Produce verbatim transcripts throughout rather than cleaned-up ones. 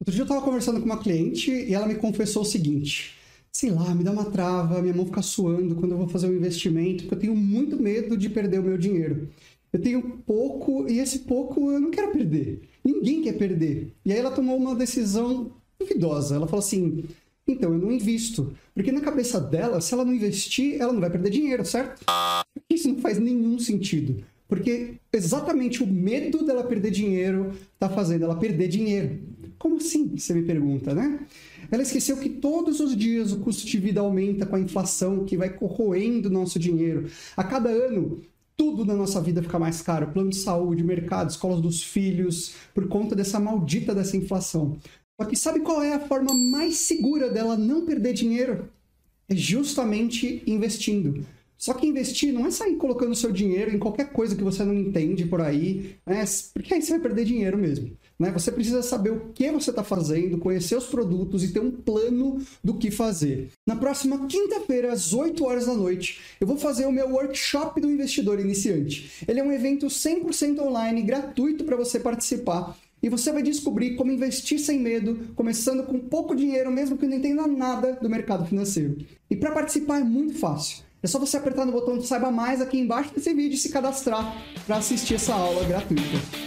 Outro dia eu estava conversando com uma cliente e ela me confessou o seguinte: sei lá, me dá uma trava, minha mão fica suando quando eu vou fazer um investimento, porque eu tenho muito medo de perder o meu dinheiro. Eu tenho pouco e esse pouco eu não quero perder. Ninguém quer perder. E aí ela tomou uma decisão duvidosa. Ela falou assim: então, eu não invisto. Porque na cabeça dela, se ela não investir, ela não vai perder dinheiro, certo? Isso não faz nenhum sentido. Porque exatamente o medo dela perder dinheiro está fazendo ela perder dinheiro. Como assim? Você me pergunta, né? Ela esqueceu que todos os dias o custo de vida aumenta com a inflação que vai corroendo o nosso dinheiro. A cada ano, tudo na nossa vida fica mais caro. Plano de saúde, mercado, escolas dos filhos, por conta dessa maldita dessa inflação. Só que sabe qual é a forma mais segura dela não perder dinheiro? É justamente investindo. Só que investir não é sair colocando seu dinheiro em qualquer coisa que você não entende por aí, né? Porque aí você vai perder dinheiro mesmo. Né? Você precisa saber o que você está fazendo, conhecer os produtos e ter um plano do que fazer. Na próxima quinta-feira, às oito horas da noite, eu vou fazer o meu workshop do investidor iniciante. Ele é um evento cem por cento online, gratuito para você participar. E você vai descobrir como investir sem medo, começando com pouco dinheiro, mesmo que não entenda nada do mercado financeiro. E para participar é muito fácil. É só você apertar no botão de Saiba Mais aqui embaixo desse vídeo e se cadastrar para assistir essa aula gratuita.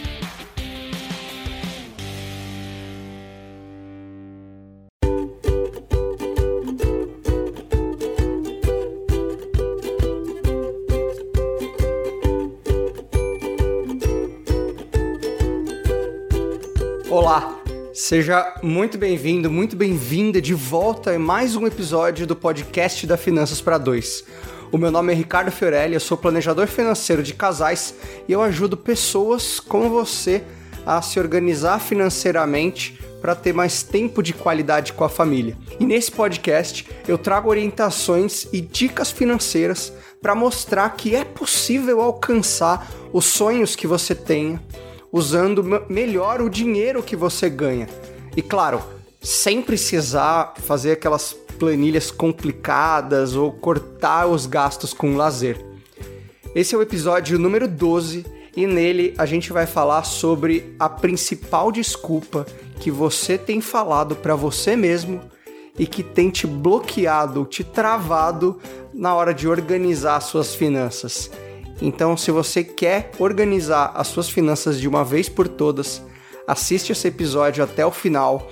Olá, seja muito bem-vindo, muito bem-vinda de volta a mais um episódio do podcast da Finanças para Dois. O meu nome é Ricardo Fiorelli, eu sou planejador financeiro de casais e eu ajudo pessoas como você a se organizar financeiramente para ter mais tempo de qualidade com a família. E nesse podcast eu trago orientações e dicas financeiras para mostrar que é possível alcançar os sonhos que você tenha, usando melhor o dinheiro que você ganha. E claro, sem precisar fazer aquelas planilhas complicadas ou cortar os gastos com lazer. Esse é o episódio número doze e nele a gente vai falar sobre a principal desculpa que você tem falado para você mesmo e que tem te bloqueado, te travado na hora de organizar suas finanças. Então, se você quer organizar as suas finanças de uma vez por todas, assiste esse episódio até o final.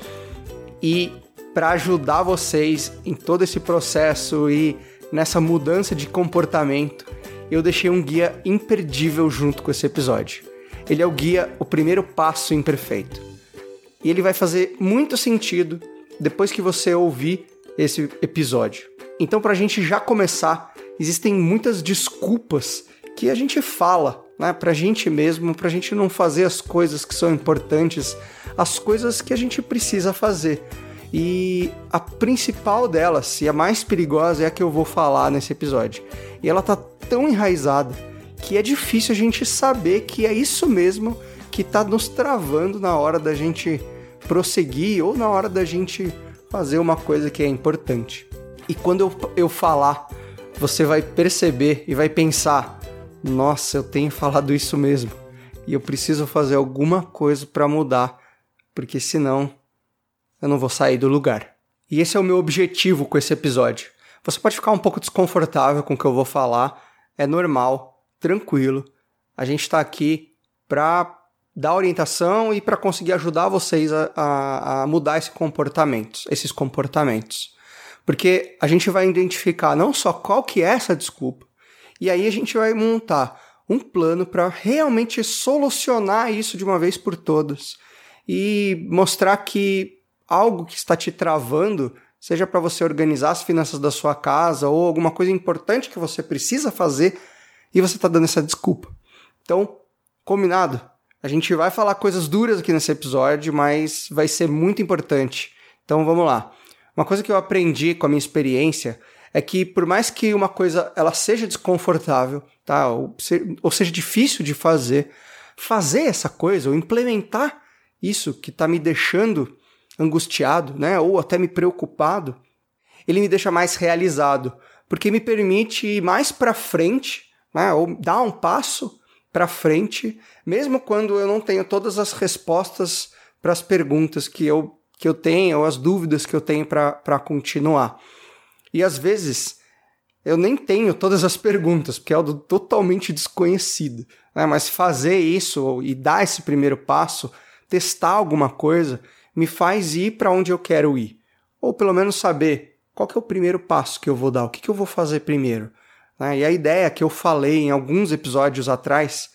E para ajudar vocês em todo esse processo e nessa mudança de comportamento, eu deixei um guia imperdível junto com esse episódio. Ele é o guia O Primeiro Passo Imperfeito. E ele vai fazer muito sentido depois que você ouvir esse episódio. Então, para a gente já começar, existem muitas desculpas que a gente fala, né, pra gente mesmo, pra gente não fazer as coisas que são importantes, as coisas que a gente precisa fazer. E a principal delas, e a mais perigosa, é a que eu vou falar nesse episódio. E ela tá tão enraizada que é difícil a gente saber que é isso mesmo que tá nos travando na hora da gente prosseguir ou na hora da gente fazer uma coisa que é importante. E quando eu, eu falar, você vai perceber e vai pensar: nossa, eu tenho falado isso mesmo e eu preciso fazer alguma coisa para mudar, porque senão eu não vou sair do lugar. E esse é o meu objetivo com esse episódio. Você pode ficar um pouco desconfortável com o que eu vou falar, é normal, tranquilo. A gente está aqui para dar orientação e para conseguir ajudar vocês a, a, a mudar esse comportamento, esses comportamentos. Porque a gente vai identificar não só qual que é essa desculpa, e aí a gente vai montar um plano para realmente solucionar isso de uma vez por todas e mostrar que algo que está te travando, seja para você organizar as finanças da sua casa ou alguma coisa importante que você precisa fazer e você está dando essa desculpa. Então, combinado? A gente vai falar coisas duras aqui nesse episódio, mas vai ser muito importante. Então vamos lá. Uma coisa que eu aprendi com a minha experiência é que por mais que uma coisa ela seja desconfortável, tá? ou, se, ou seja difícil de fazer, fazer essa coisa ou implementar isso que está me deixando angustiado, né? ou até me preocupado, ele me deixa mais realizado, porque me permite ir mais para frente, né? ou dar um passo para frente, mesmo quando eu não tenho todas as respostas para as perguntas que eu que eu tenho ou as dúvidas que eu tenho para continuar. E às vezes eu nem tenho todas as perguntas, porque é algo totalmente desconhecido, né? Mas fazer isso e dar esse primeiro passo, testar alguma coisa, me faz ir para onde eu quero ir. Ou pelo menos saber qual que é o primeiro passo que eu vou dar, o que, que eu vou fazer primeiro. Né? E a ideia que eu falei em alguns episódios atrás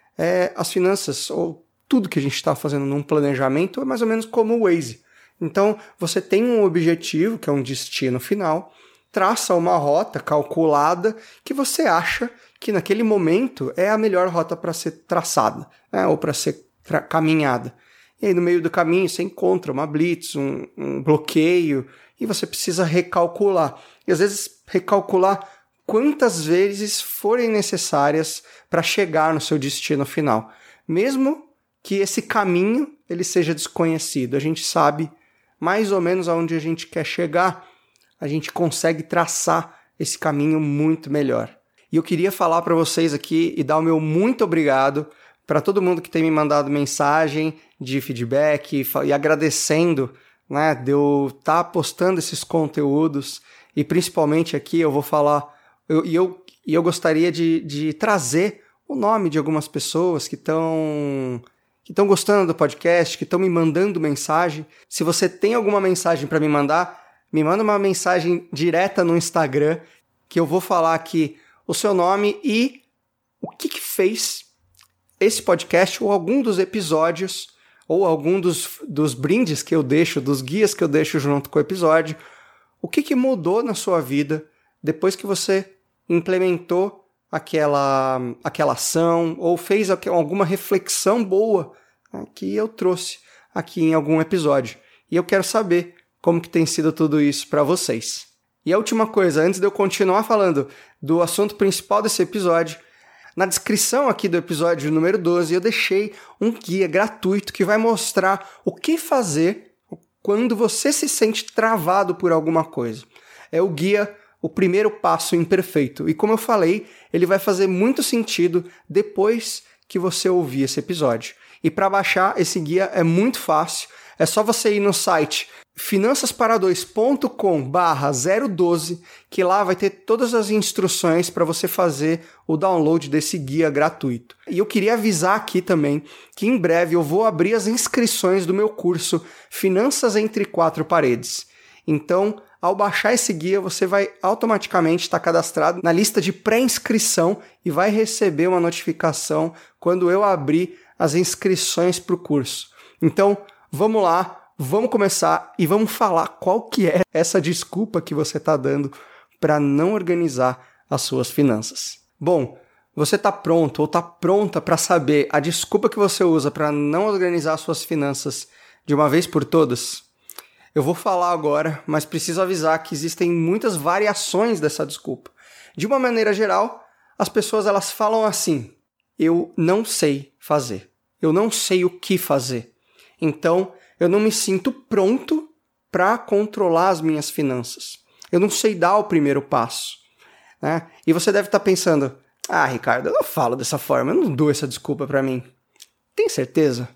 é as finanças, ou tudo que a gente está fazendo num planejamento, é mais ou menos como o Waze. Então, você tem um objetivo, que é um destino final, traça uma rota calculada que você acha que naquele momento é a melhor rota para ser traçada, né? Ou para ser tra- caminhada. E aí no meio do caminho você encontra uma blitz, um, um bloqueio, e você precisa recalcular. E às vezes recalcular quantas vezes forem necessárias para chegar no seu destino final. Mesmo que esse caminho ele seja desconhecido, a gente sabe mais ou menos aonde a gente quer chegar, a gente consegue traçar esse caminho muito melhor. E eu queria falar para vocês aqui e dar o meu muito obrigado para todo mundo que tem me mandado mensagem de feedback e agradecendo, né, de eu estar postando esses conteúdos. E principalmente aqui eu vou falar, e eu, eu, eu gostaria de, de trazer o nome de algumas pessoas que estão que estão gostando do podcast, que estão me mandando mensagem. Se você tem alguma mensagem para me mandar, me manda uma mensagem direta no Instagram, que eu vou falar aqui o seu nome e o que, que fez esse podcast ou algum dos episódios ou algum dos, dos brindes que eu deixo, dos guias que eu deixo junto com o episódio, o que, que mudou na sua vida depois que você implementou aquela, aquela ação ou fez alguma reflexão boa, né, que eu trouxe aqui em algum episódio. E eu quero saber como que tem sido tudo isso para vocês. E a última coisa, antes de eu continuar falando do assunto principal desse episódio, na descrição aqui do episódio número doze, eu deixei um guia gratuito que vai mostrar o que fazer quando você se sente travado por alguma coisa. É o guia O Primeiro Passo Imperfeito. E como eu falei, ele vai fazer muito sentido depois que você ouvir esse episódio. E para baixar esse guia é muito fácil. É só você ir no site finanças para dois ponto com barra zero doze, que lá vai ter todas as instruções para você fazer o download desse guia gratuito. E eu queria avisar aqui também que em breve eu vou abrir as inscrições do meu curso Finanças Entre Quatro Paredes. Então, ao baixar esse guia, você vai automaticamente estar cadastrado na lista de pré-inscrição e vai receber uma notificação quando eu abrir as inscrições para o curso. Então, vamos lá. Vamos começar e vamos falar qual que é essa desculpa que você está dando para não organizar as suas finanças. Bom, você está pronto ou está pronta para saber a desculpa que você usa para não organizar as suas finanças de uma vez por todas? Eu vou falar agora, mas preciso avisar que existem muitas variações dessa desculpa. De uma maneira geral, as pessoas elas falam assim: eu não sei fazer, eu não sei o que fazer. Então, eu não me sinto pronto para controlar as minhas finanças. Eu não sei dar o primeiro passo. Né? E você deve estar pensando, ah, Ricardo, eu não falo dessa forma, eu não dou essa desculpa para mim. Tem certeza?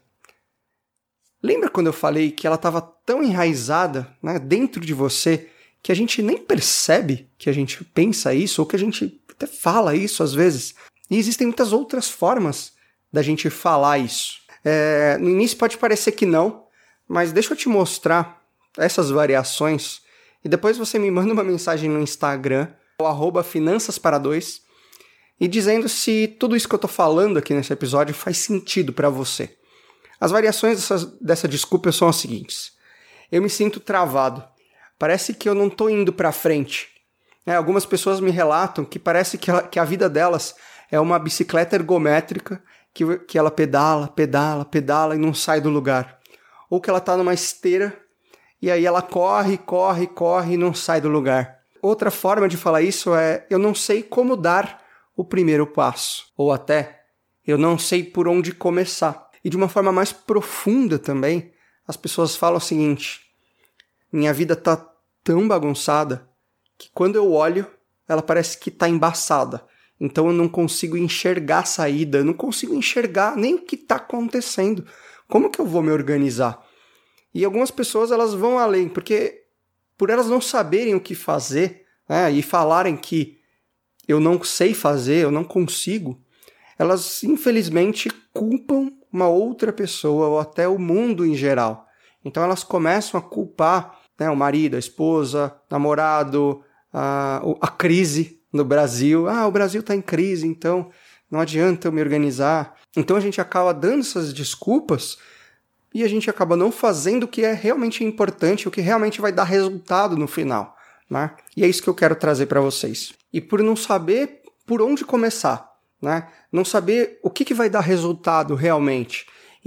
Lembra quando eu falei que ela estava tão enraizada, né, dentro de você que a gente nem percebe que a gente pensa isso ou que a gente até fala isso às vezes? E existem muitas outras formas da gente falar isso. É, no início pode parecer que não, mas deixa eu te mostrar essas variações e depois você me manda uma mensagem no Instagram, o arroba finanças para dois, e dizendo se tudo isso que eu estou falando aqui nesse episódio faz sentido para você. As variações dessa, dessa desculpa são as seguintes. Eu me sinto travado. Parece que eu não estou indo para frente. É, algumas pessoas me relatam que parece que, ela, que a vida delas é uma bicicleta ergométrica que, que ela pedala, pedala, pedala e não sai do lugar. Ou que ela está numa esteira e aí ela corre, corre, corre e não sai do lugar. Outra forma de falar isso é eu não sei como dar o primeiro passo. Ou até eu não sei por onde começar. E de uma forma mais profunda também, as pessoas falam o seguinte: minha vida está tão bagunçada que quando eu olho, ela parece que está embaçada. Então eu não consigo enxergar a saída, eu não consigo enxergar nem o que está acontecendo. Como que eu vou me organizar? E algumas pessoas elas vão além, porque por elas não saberem o que fazer, né, e falarem que eu não sei fazer, eu não consigo, elas infelizmente culpam uma outra pessoa ou até o mundo em geral. Então elas começam a culpar, né, o marido, a esposa, o namorado, a, a crise no Brasil. Ah, o Brasil está em crise, então não adianta eu me organizar. Então a gente acaba dando essas desculpas e a gente acaba não fazendo o que é realmente importante, o que realmente vai dar resultado no final, né? E é isso que eu quero trazer para vocês. E por não saber por onde começar, né? Não saber o que, que vai dar resultado realmente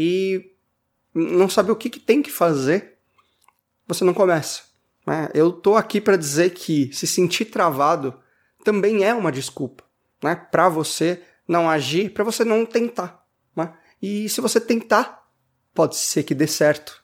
e não saber o que, que tem que fazer, você não começa, né? Eu tô aqui para dizer que se sentir travado também é uma desculpa, né? Para você não agir, para você não tentar, né? E se você tentar, pode ser que dê certo.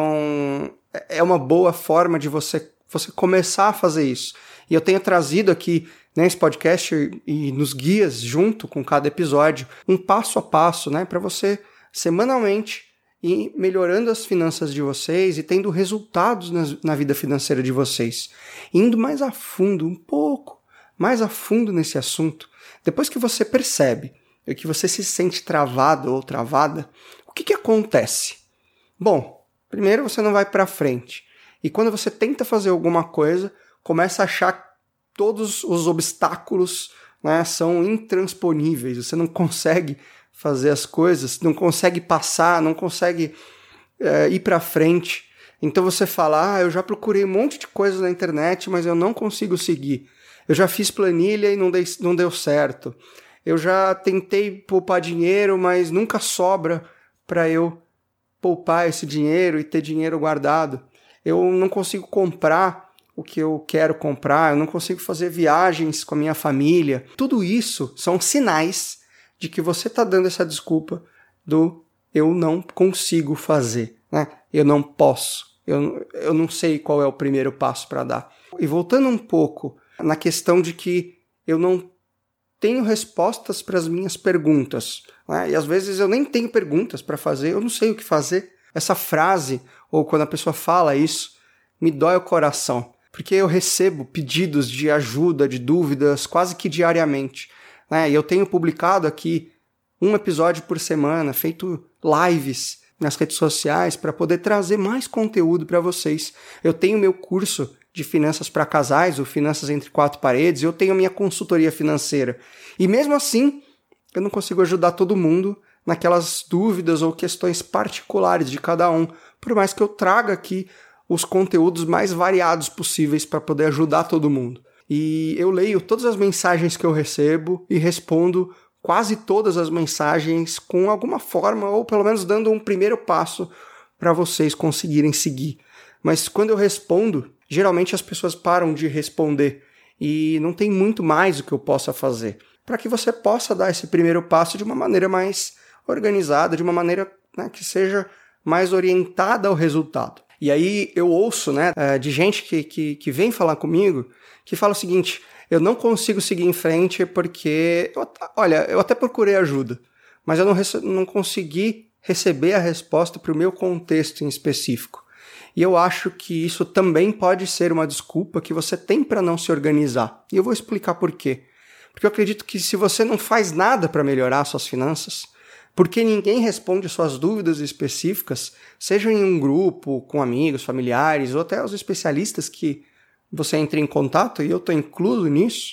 Então é uma boa forma de você, você começar a fazer isso. E eu tenho trazido aqui nesse podcast e nos guias junto com cada episódio um passo a passo, né, para você semanalmente ir melhorando as finanças de vocês e tendo resultados na, na vida financeira de vocês. Indo mais a fundo, um pouco mais a fundo nesse assunto. Depois que você percebe que você se sente travado ou travada, o que, que acontece? Bom, primeiro você não vai para frente. E quando você tenta fazer alguma coisa, começa a achar que todos os obstáculos, né, são intransponíveis. Você não consegue fazer as coisas, não consegue passar, não consegue é, ir para frente. Então você fala, ah, eu já procurei um monte de coisas na internet, mas eu não consigo seguir. Eu já fiz planilha e não, dei, não deu certo. Eu já tentei poupar dinheiro, mas nunca sobra para eu poupar esse dinheiro e ter dinheiro guardado. Eu não consigo comprar o que eu quero comprar, eu não consigo fazer viagens com a minha família. Tudo isso são sinais de que você está dando essa desculpa do eu não consigo fazer, né? Eu não posso, eu, eu não sei qual é o primeiro passo para dar. E voltando um pouco na questão de que eu não tenho respostas para as minhas perguntas, né? E às vezes eu nem tenho perguntas para fazer, eu não sei o que fazer. Essa frase, ou quando a pessoa fala isso, me dói o coração, porque eu recebo pedidos de ajuda, de dúvidas, quase que diariamente, né? E eu tenho publicado aqui um episódio por semana, feito lives nas redes sociais para poder trazer mais conteúdo para vocês. Eu tenho meu curso de finanças para casais, o Finanças Entre Quatro Paredes, eu tenho minha consultoria financeira. E mesmo assim, eu não consigo ajudar todo mundo naquelas dúvidas ou questões particulares de cada um, por mais que eu traga aqui os conteúdos mais variados possíveis para poder ajudar todo mundo. E eu leio todas as mensagens que eu recebo e respondo quase todas as mensagens com alguma forma, ou pelo menos dando um primeiro passo para vocês conseguirem seguir. Mas quando eu respondo, geralmente as pessoas param de responder e não tem muito mais o que eu possa fazer, para que você possa dar esse primeiro passo de uma maneira mais organizada, de uma maneira, né, que seja mais orientada ao resultado. E aí eu ouço, né, de gente que, que, que vem falar comigo, que fala o seguinte: eu não consigo seguir em frente porque, eu, olha, eu até procurei ajuda, mas eu não, rece- não consegui receber a resposta para o meu contexto em específico. E eu acho que isso também pode ser uma desculpa que você tem para não se organizar. E eu vou explicar por quê. Porque eu acredito que se você não faz nada para melhorar suas finanças, porque ninguém responde suas dúvidas específicas, seja em um grupo, com amigos, familiares, ou até os especialistas que você entra em contato, e eu estou incluso nisso,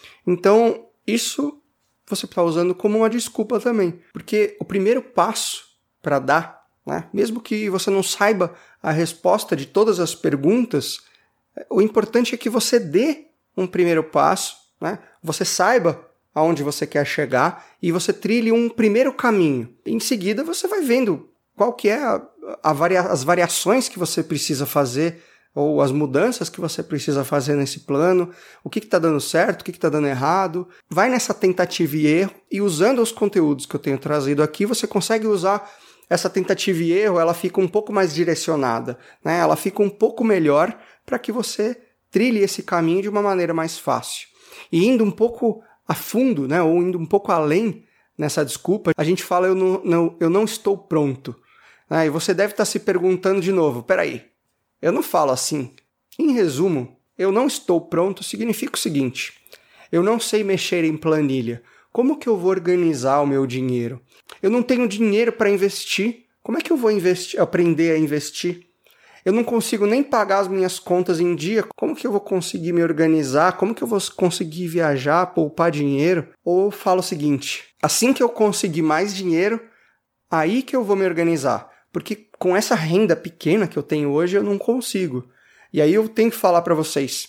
então isso você está usando como uma desculpa também. Porque o primeiro passo para dar, né, mesmo que você não saiba a resposta de todas as perguntas, o importante é que você dê um primeiro passo, né, você saiba aonde você quer chegar e você trilhe um primeiro caminho. Em seguida, você vai vendo qual que é a, a varia, as variações que você precisa fazer ou as mudanças que você precisa fazer nesse plano, o que está dando certo, o que está dando errado. Vai nessa tentativa e erro e usando os conteúdos que eu tenho trazido aqui, você consegue usar essa tentativa e erro, ela fica um pouco mais direcionada, né? Ela fica um pouco melhor para que você trilhe esse caminho de uma maneira mais fácil. E indo um pouco a fundo, né, ou indo um pouco além nessa desculpa, a gente fala eu não, não, eu não estou pronto. Né? E você deve estar se perguntando de novo, peraí, eu não falo assim. Em resumo, eu não estou pronto significa o seguinte, eu não sei mexer em planilha. Como que eu vou organizar o meu dinheiro? Eu não tenho dinheiro para investir. Como é que eu vou investir, aprender a investir? Eu não consigo nem pagar as minhas contas em dia. Como que eu vou conseguir me organizar? Como que eu vou conseguir viajar, poupar dinheiro? Ou eu falo o seguinte, assim que eu conseguir mais dinheiro, aí que eu vou me organizar. Porque com essa renda pequena que eu tenho hoje, eu não consigo. E aí eu tenho que falar para vocês,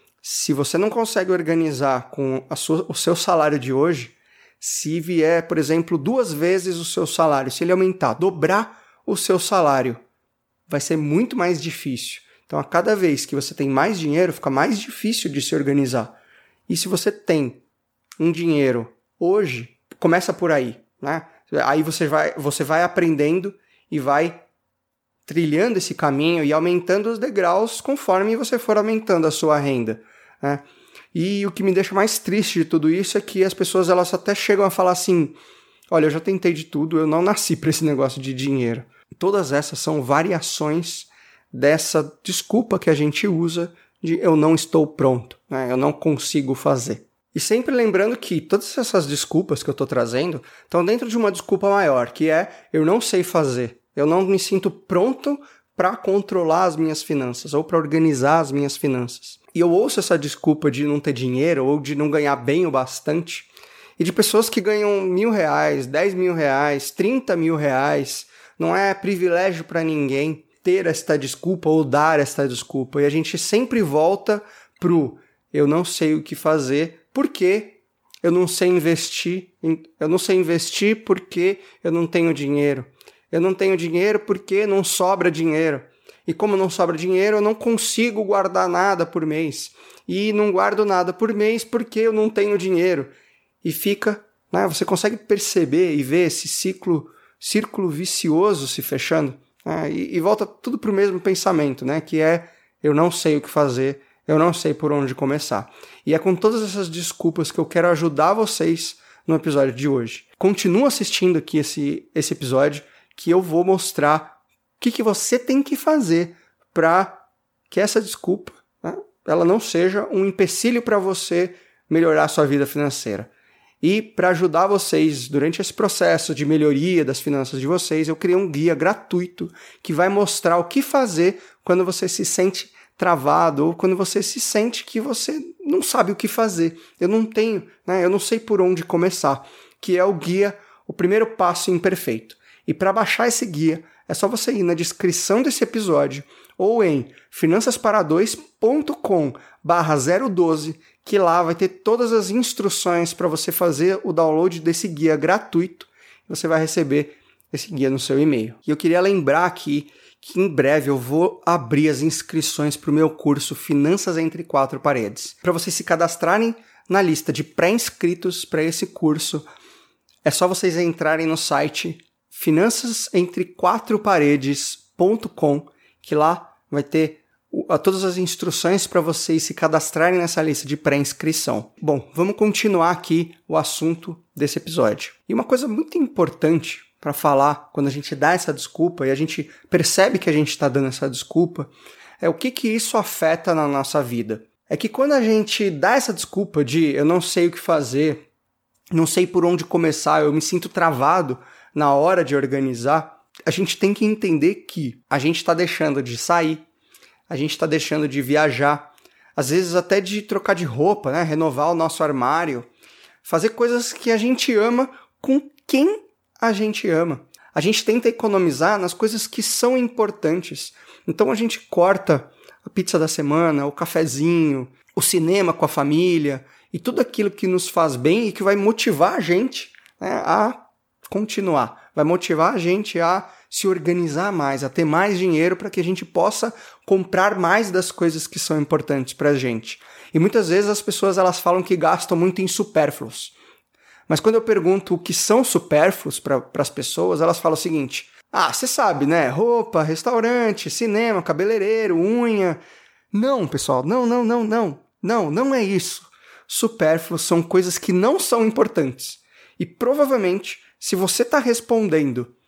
se você não consegue organizar com a sua, o seu salário de hoje, se vier, por exemplo, duas vezes o seu salário, se ele aumentar, dobrar o seu salário, vai ser muito mais difícil. Então, a cada vez que você tem mais dinheiro, fica mais difícil de se organizar. E se você tem um dinheiro hoje, começa por aí, né? Aí você vai, você vai aprendendo e vai trilhando esse caminho e aumentando os degraus conforme você for aumentando a sua renda, né? E o que me deixa mais triste de tudo isso é que as pessoas elas até chegam a falar assim, olha, eu já tentei de tudo, eu não nasci para esse negócio de dinheiro. Todas essas são variações dessa desculpa que a gente usa de eu não estou pronto, né? Eu não consigo fazer. E sempre lembrando que todas essas desculpas que eu estou trazendo estão dentro de uma desculpa maior, que é eu não sei fazer, eu não me sinto pronto para controlar as minhas finanças ou para organizar as minhas finanças. E eu ouço essa desculpa de não ter dinheiro ou de não ganhar bem o bastante, e de pessoas que ganham mil reais, dez mil reais, trinta mil reais. Não é privilégio para ninguém ter esta desculpa ou dar esta desculpa. E a gente sempre volta pro eu não sei o que fazer porque eu não sei investir. Eu não sei investir porque eu não tenho dinheiro. Eu não tenho dinheiro porque não sobra dinheiro. E como não sobra dinheiro, eu não consigo guardar nada por mês. E não guardo nada por mês porque eu não tenho dinheiro. E fica, né, você consegue perceber e ver esse ciclo círculo vicioso se fechando, né? e, e volta tudo para o mesmo pensamento, né? Que é, eu não sei o que fazer, eu não sei por onde começar. E é com todas essas desculpas que eu quero ajudar vocês no episódio de hoje. Continua assistindo aqui esse, esse episódio, que eu vou mostrar o que, que você tem que fazer para que essa desculpa, né, ela não seja um empecilho para você melhorar a sua vida financeira. E para ajudar vocês durante esse processo de melhoria das finanças de vocês, eu criei um guia gratuito que vai mostrar o que fazer quando você se sente travado ou quando você se sente que você não sabe o que fazer. Eu não tenho, né? Eu não sei por onde começar, que é o guia, o primeiro passo imperfeito. E para baixar esse guia, é só você ir na descrição desse episódio ou em finanças para dois ponto com barra zero doze, que lá vai ter todas as instruções para você fazer o download desse guia gratuito e você vai receber esse guia no seu e-mail. E eu queria lembrar aqui que em breve eu vou abrir as inscrições para o meu curso Finanças Entre Quatro Paredes. Para vocês se cadastrarem na lista de pré-inscritos para esse curso, é só vocês entrarem no site finanças entre quatro paredes ponto com, que lá vai ter todas as instruções para vocês se cadastrarem nessa lista de pré-inscrição. Bom, vamos continuar aqui o assunto desse episódio. E uma coisa muito importante para falar quando a gente dá essa desculpa e a gente percebe que a gente está dando essa desculpa é o que, que isso afeta na nossa vida. É que quando a gente dá essa desculpa de eu não sei o que fazer, não sei por onde começar, eu me sinto travado na hora de organizar, a gente tem que entender que a gente está deixando de sair, a gente está deixando de viajar, às vezes até de trocar de roupa, né? Renovar o nosso armário, fazer coisas que a gente ama com quem a gente ama. A gente tenta economizar nas coisas que são importantes. Então a gente corta a pizza da semana, o cafezinho, o cinema com a família e tudo aquilo que nos faz bem e que vai motivar a gente, né, a continuar. Vai motivar a gente a se organizar mais, a ter mais dinheiro para que a gente possa comprar mais das coisas que são importantes para a gente. E muitas vezes as pessoas elas falam que gastam muito em supérfluos. Mas quando eu pergunto o que são supérfluos para as pessoas, elas falam o seguinte: ah, você sabe, né? Roupa, restaurante, cinema, cabeleireiro, unha. Não, pessoal, não, não, não, não. Não, não é isso. Supérfluos são coisas que não são importantes. E provavelmente, se você está respondendo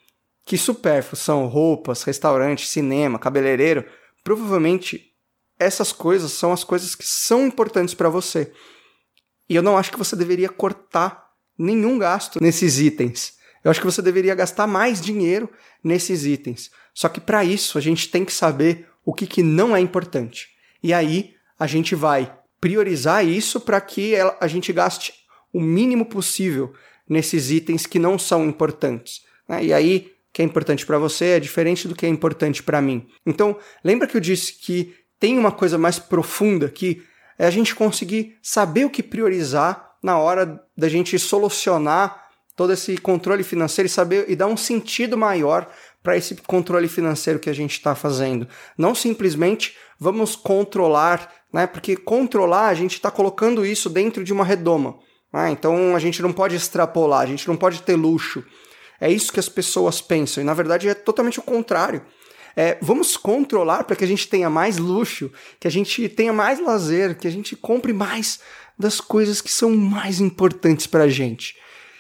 que supérfluos são roupas, restaurante, cinema, cabeleireiro, provavelmente essas coisas são as coisas que são importantes para você. E eu não acho que você deveria cortar nenhum gasto nesses itens. Eu acho que você deveria gastar mais dinheiro nesses itens. Só que para isso a gente tem que saber o que, que não é importante. E aí a gente vai priorizar isso para que a gente gaste o mínimo possível nesses itens que não são importantes. E aí, o que é importante para você é diferente do que é importante para mim. Então, lembra que eu disse que tem uma coisa mais profunda, que é a gente conseguir saber o que priorizar na hora da gente solucionar todo esse controle financeiro e saber e dar um sentido maior para esse controle financeiro que a gente está fazendo. Não simplesmente vamos controlar, né? Porque controlar, a gente está colocando isso dentro de uma redoma. Né? Então a gente não pode extrapolar, a gente não pode ter luxo. É isso que as pessoas pensam, e na verdade é totalmente o contrário. É, vamos controlar para que a gente tenha mais luxo, que a gente tenha mais lazer, que a gente compre mais das coisas que são mais importantes para a gente.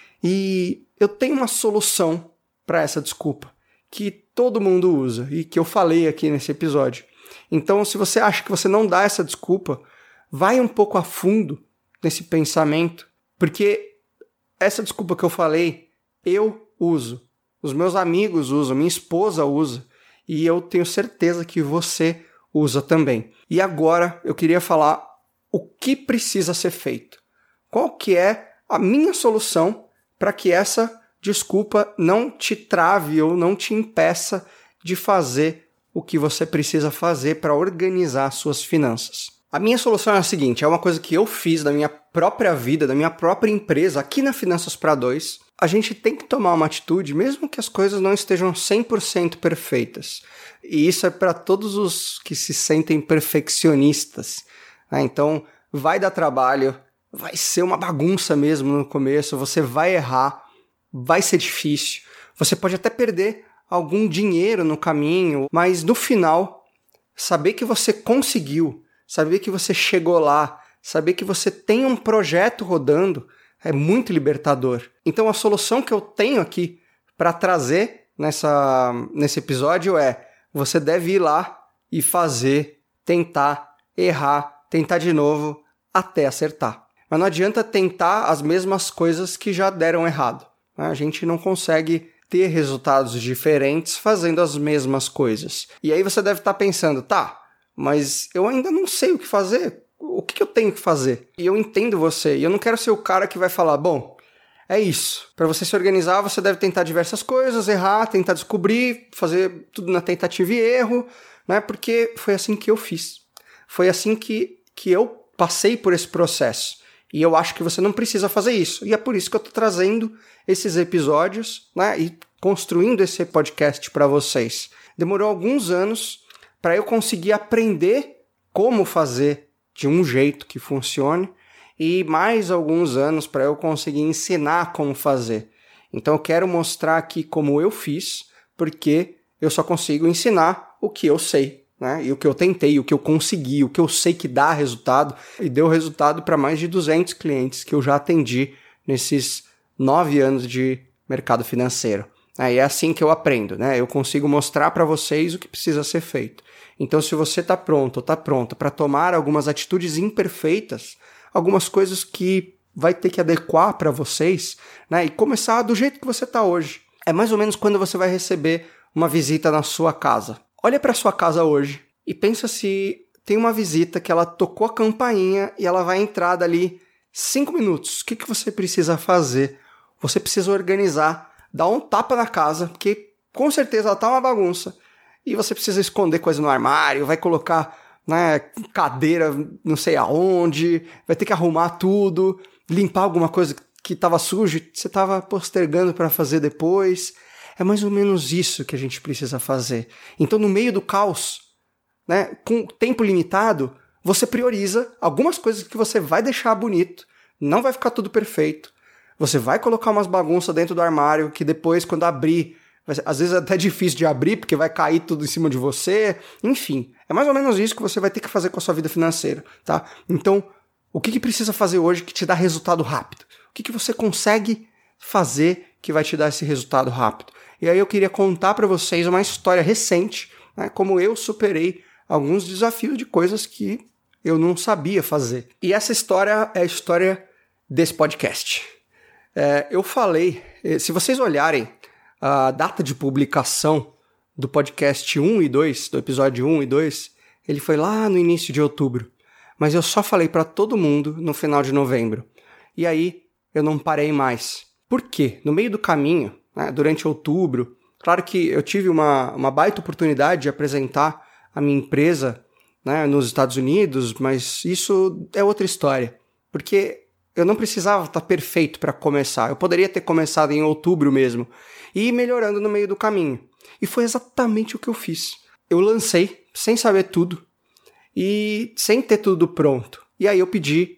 E eu tenho uma solução para essa desculpa, que todo mundo usa e que eu falei aqui nesse episódio. Então, se você acha que você não dá essa desculpa, vai um pouco a fundo nesse pensamento, porque essa desculpa que eu falei, eu uso, os meus amigos usam, minha esposa usa, e eu tenho certeza que você usa também. E agora eu queria falar o que precisa ser feito. Qual que é a minha solução para que essa desculpa não te trave ou não te impeça de fazer o que você precisa fazer para organizar suas finanças. A minha solução é a seguinte, é uma coisa que eu fiz da minha própria vida, da minha própria empresa, aqui na Finanças para Dois. A gente tem que tomar uma atitude, mesmo que as coisas não estejam cem por cento perfeitas. E isso é para todos os que se sentem perfeccionistas. Né? Então, vai dar trabalho, vai ser uma bagunça mesmo no começo, você vai errar, vai ser difícil. Você pode até perder algum dinheiro no caminho, mas no final, saber que você conseguiu, saber que você chegou lá, saber que você tem um projeto rodando, é muito libertador. Então a solução que eu tenho aqui para trazer nessa, nesse episódio é: você deve ir lá e fazer, tentar, errar, tentar de novo, até acertar. Mas não adianta tentar as mesmas coisas que já deram errado. A gente não consegue ter resultados diferentes fazendo as mesmas coisas. E aí você deve estar pensando, tá, mas eu ainda não sei o que fazer. O que eu tenho que fazer? E eu entendo você, e eu não quero ser o cara que vai falar, bom, é isso. Para você se organizar, você deve tentar diversas coisas, errar, tentar descobrir, fazer tudo na tentativa e erro, né? Porque foi assim que eu fiz. Foi assim que, que eu passei por esse processo. E eu acho que você não precisa fazer isso. E é por isso que eu estou trazendo esses episódios, né? E construindo esse podcast para vocês. Demorou alguns anos para eu conseguir aprender como fazer de um jeito que funcione, e mais alguns anos para eu conseguir ensinar como fazer. Então eu quero mostrar aqui como eu fiz, porque eu só consigo ensinar o que eu sei, né? E o que eu tentei, o que eu consegui, o que eu sei que dá resultado, e deu resultado para mais de duzentos clientes que eu já atendi nesses nove anos de mercado financeiro. E é assim que eu aprendo, né? Eu consigo mostrar para vocês o que precisa ser feito. Então, se você está pronto ou está pronta para tomar algumas atitudes imperfeitas, algumas coisas que vai ter que adequar para vocês, né? E começar do jeito que você está hoje. É mais ou menos quando você vai receber uma visita na sua casa. Olha para sua casa hoje e pensa se tem uma visita que ela tocou a campainha e ela vai entrar dali cinco minutos. O que, que você precisa fazer? Você precisa organizar, dar um tapa na casa, porque com certeza ela está uma bagunça. E você precisa esconder coisa no armário, vai colocar, né, cadeira não sei aonde, vai ter que arrumar tudo, limpar alguma coisa que estava sujo, você estava postergando para fazer depois. É mais ou menos isso que a gente precisa fazer. Então, no meio do caos, né, com tempo limitado, você prioriza algumas coisas que você vai deixar bonito, não vai ficar tudo perfeito. Você vai colocar umas bagunças dentro do armário que depois, quando abrir, às vezes é até difícil de abrir, porque vai cair tudo em cima de você. Enfim, é mais ou menos isso que você vai ter que fazer com a sua vida financeira, tá? Então, o que, que precisa fazer hoje que te dá resultado rápido? O que, que você consegue fazer que vai te dar esse resultado rápido? E aí eu queria contar para vocês uma história recente, né, como eu superei alguns desafios de coisas que eu não sabia fazer. E essa história é a história desse podcast. É, eu falei, se vocês olharem a data de publicação do podcast um e dois, do episódio um e dois, ele foi lá no início de outubro. Mas eu só falei para todo mundo no final de novembro. E aí eu não parei mais. Por quê? No meio do caminho, né, durante outubro, claro que eu tive uma, uma baita oportunidade de apresentar a minha empresa, né, nos Estados Unidos, mas isso é outra história. Porque eu não precisava estar perfeito para começar. Eu poderia ter começado em outubro mesmo e ir melhorando no meio do caminho. E foi exatamente o que eu fiz. Eu lancei sem saber tudo e sem ter tudo pronto. E aí eu pedi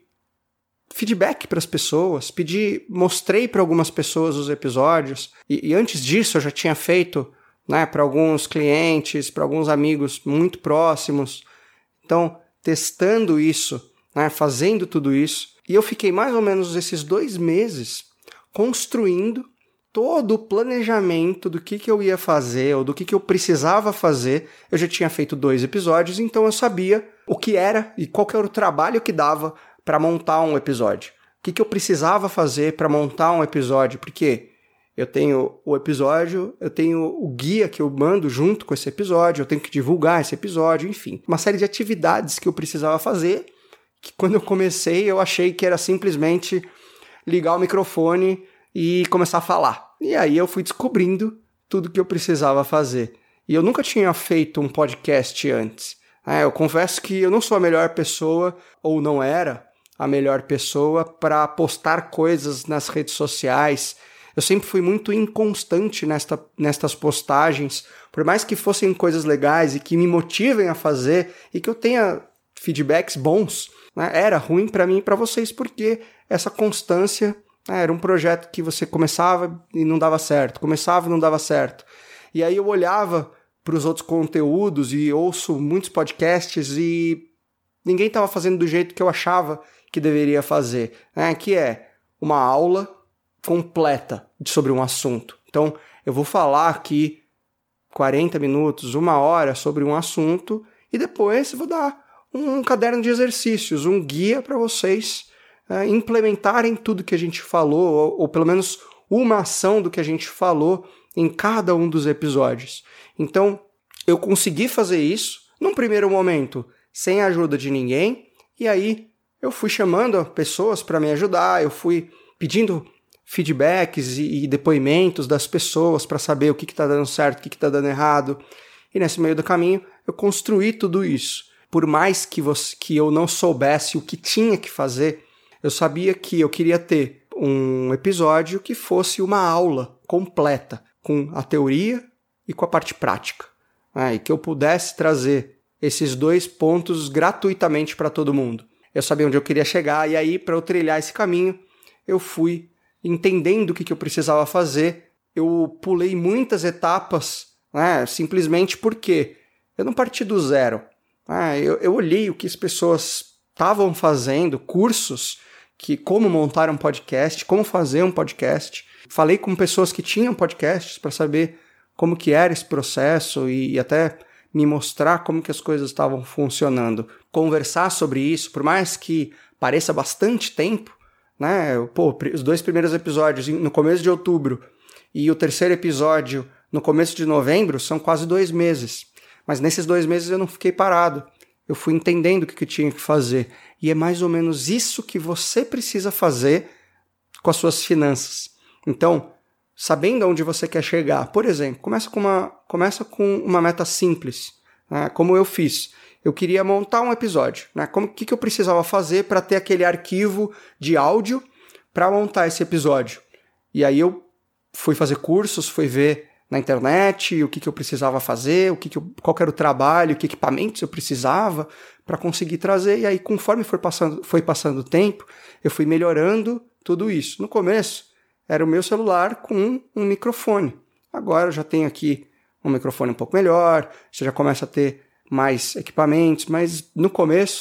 feedback para as pessoas, pedi, mostrei para algumas pessoas os episódios. E, e antes disso eu já tinha feito, né, para alguns clientes, para alguns amigos muito próximos. Então, testando isso, né, fazendo tudo isso. E eu fiquei mais ou menos esses dois meses construindo todo o planejamento do que, que eu ia fazer ou do que, que eu precisava fazer. Eu já tinha feito dois episódios, então eu sabia o que era e qual que era o trabalho que dava para montar um episódio. O que, que eu precisava fazer para montar um episódio, porque eu tenho o episódio, eu tenho o guia que eu mando junto com esse episódio, eu tenho que divulgar esse episódio, enfim. Uma série de atividades que eu precisava fazer, que quando eu comecei eu achei que era simplesmente ligar o microfone e começar a falar. E aí eu fui descobrindo tudo que eu precisava fazer. E eu nunca tinha feito um podcast antes. É, eu confesso que eu não sou a melhor pessoa, ou não era a melhor pessoa, para postar coisas nas redes sociais. Eu sempre fui muito inconstante nesta, nestas postagens, por mais que fossem coisas legais e que me motivem a fazer e que eu tenha feedbacks bons, né? Era ruim para mim e para vocês, porque essa constância... era um projeto que você começava e não dava certo, começava e não dava certo. E aí eu olhava para os outros conteúdos e ouço muitos podcasts e ninguém estava fazendo do jeito que eu achava que deveria fazer, né? Que é uma aula completa sobre um assunto. Então, eu vou falar aqui quarenta minutos, uma hora sobre um assunto e depois vou dar um caderno de exercícios, um guia para vocês Uh, implementarem tudo que a gente falou, ou, ou pelo menos uma ação do que a gente falou em cada um dos episódios. Então, eu consegui fazer isso num primeiro momento, sem a ajuda de ninguém, e aí eu fui chamando pessoas para me ajudar, eu fui pedindo feedbacks e, e depoimentos das pessoas para saber o que está dando certo, o que está dando errado, e nesse meio do caminho eu construí tudo isso. Por mais que, você, que eu não soubesse o que tinha que fazer, eu sabia que eu queria ter um episódio que fosse uma aula completa, com a teoria e com a parte prática, né? E que eu pudesse trazer esses dois pontos gratuitamente para todo mundo. Eu sabia onde eu queria chegar, e aí, para eu trilhar esse caminho, eu fui entendendo o que, que eu precisava fazer. Eu pulei muitas etapas, né? Simplesmente porque eu não parti do zero. Né? Eu, eu olhei o que as pessoas estavam fazendo, cursos, que como montar um podcast, como fazer um podcast. Falei com pessoas que tinham podcasts para saber como que era esse processo e, e até me mostrar como que as coisas estavam funcionando. Conversar sobre isso, por mais que pareça bastante tempo, né? Pô, os dois primeiros episódios no começo de outubro e o terceiro episódio no começo de novembro são quase dois meses. Mas nesses dois meses eu não fiquei parado. Eu fui entendendo o que eu tinha que fazer. E é mais ou menos isso que você precisa fazer com as suas finanças. Então, sabendo aonde você quer chegar, por exemplo, começa com uma, começa com uma meta simples, né? Como eu fiz. Eu queria montar um episódio. Né? Como que, que eu precisava fazer para ter aquele arquivo de áudio para montar esse episódio? E aí eu fui fazer cursos, fui ver na internet, o que, que eu precisava fazer, o que que eu, qual que era o trabalho, que equipamentos eu precisava para conseguir trazer. E aí, conforme foi passando, foi passando o tempo, eu fui melhorando tudo isso. No começo, era o meu celular com um, um microfone. Agora eu já tenho aqui um microfone um pouco melhor, você já começa a ter mais equipamentos, mas no começo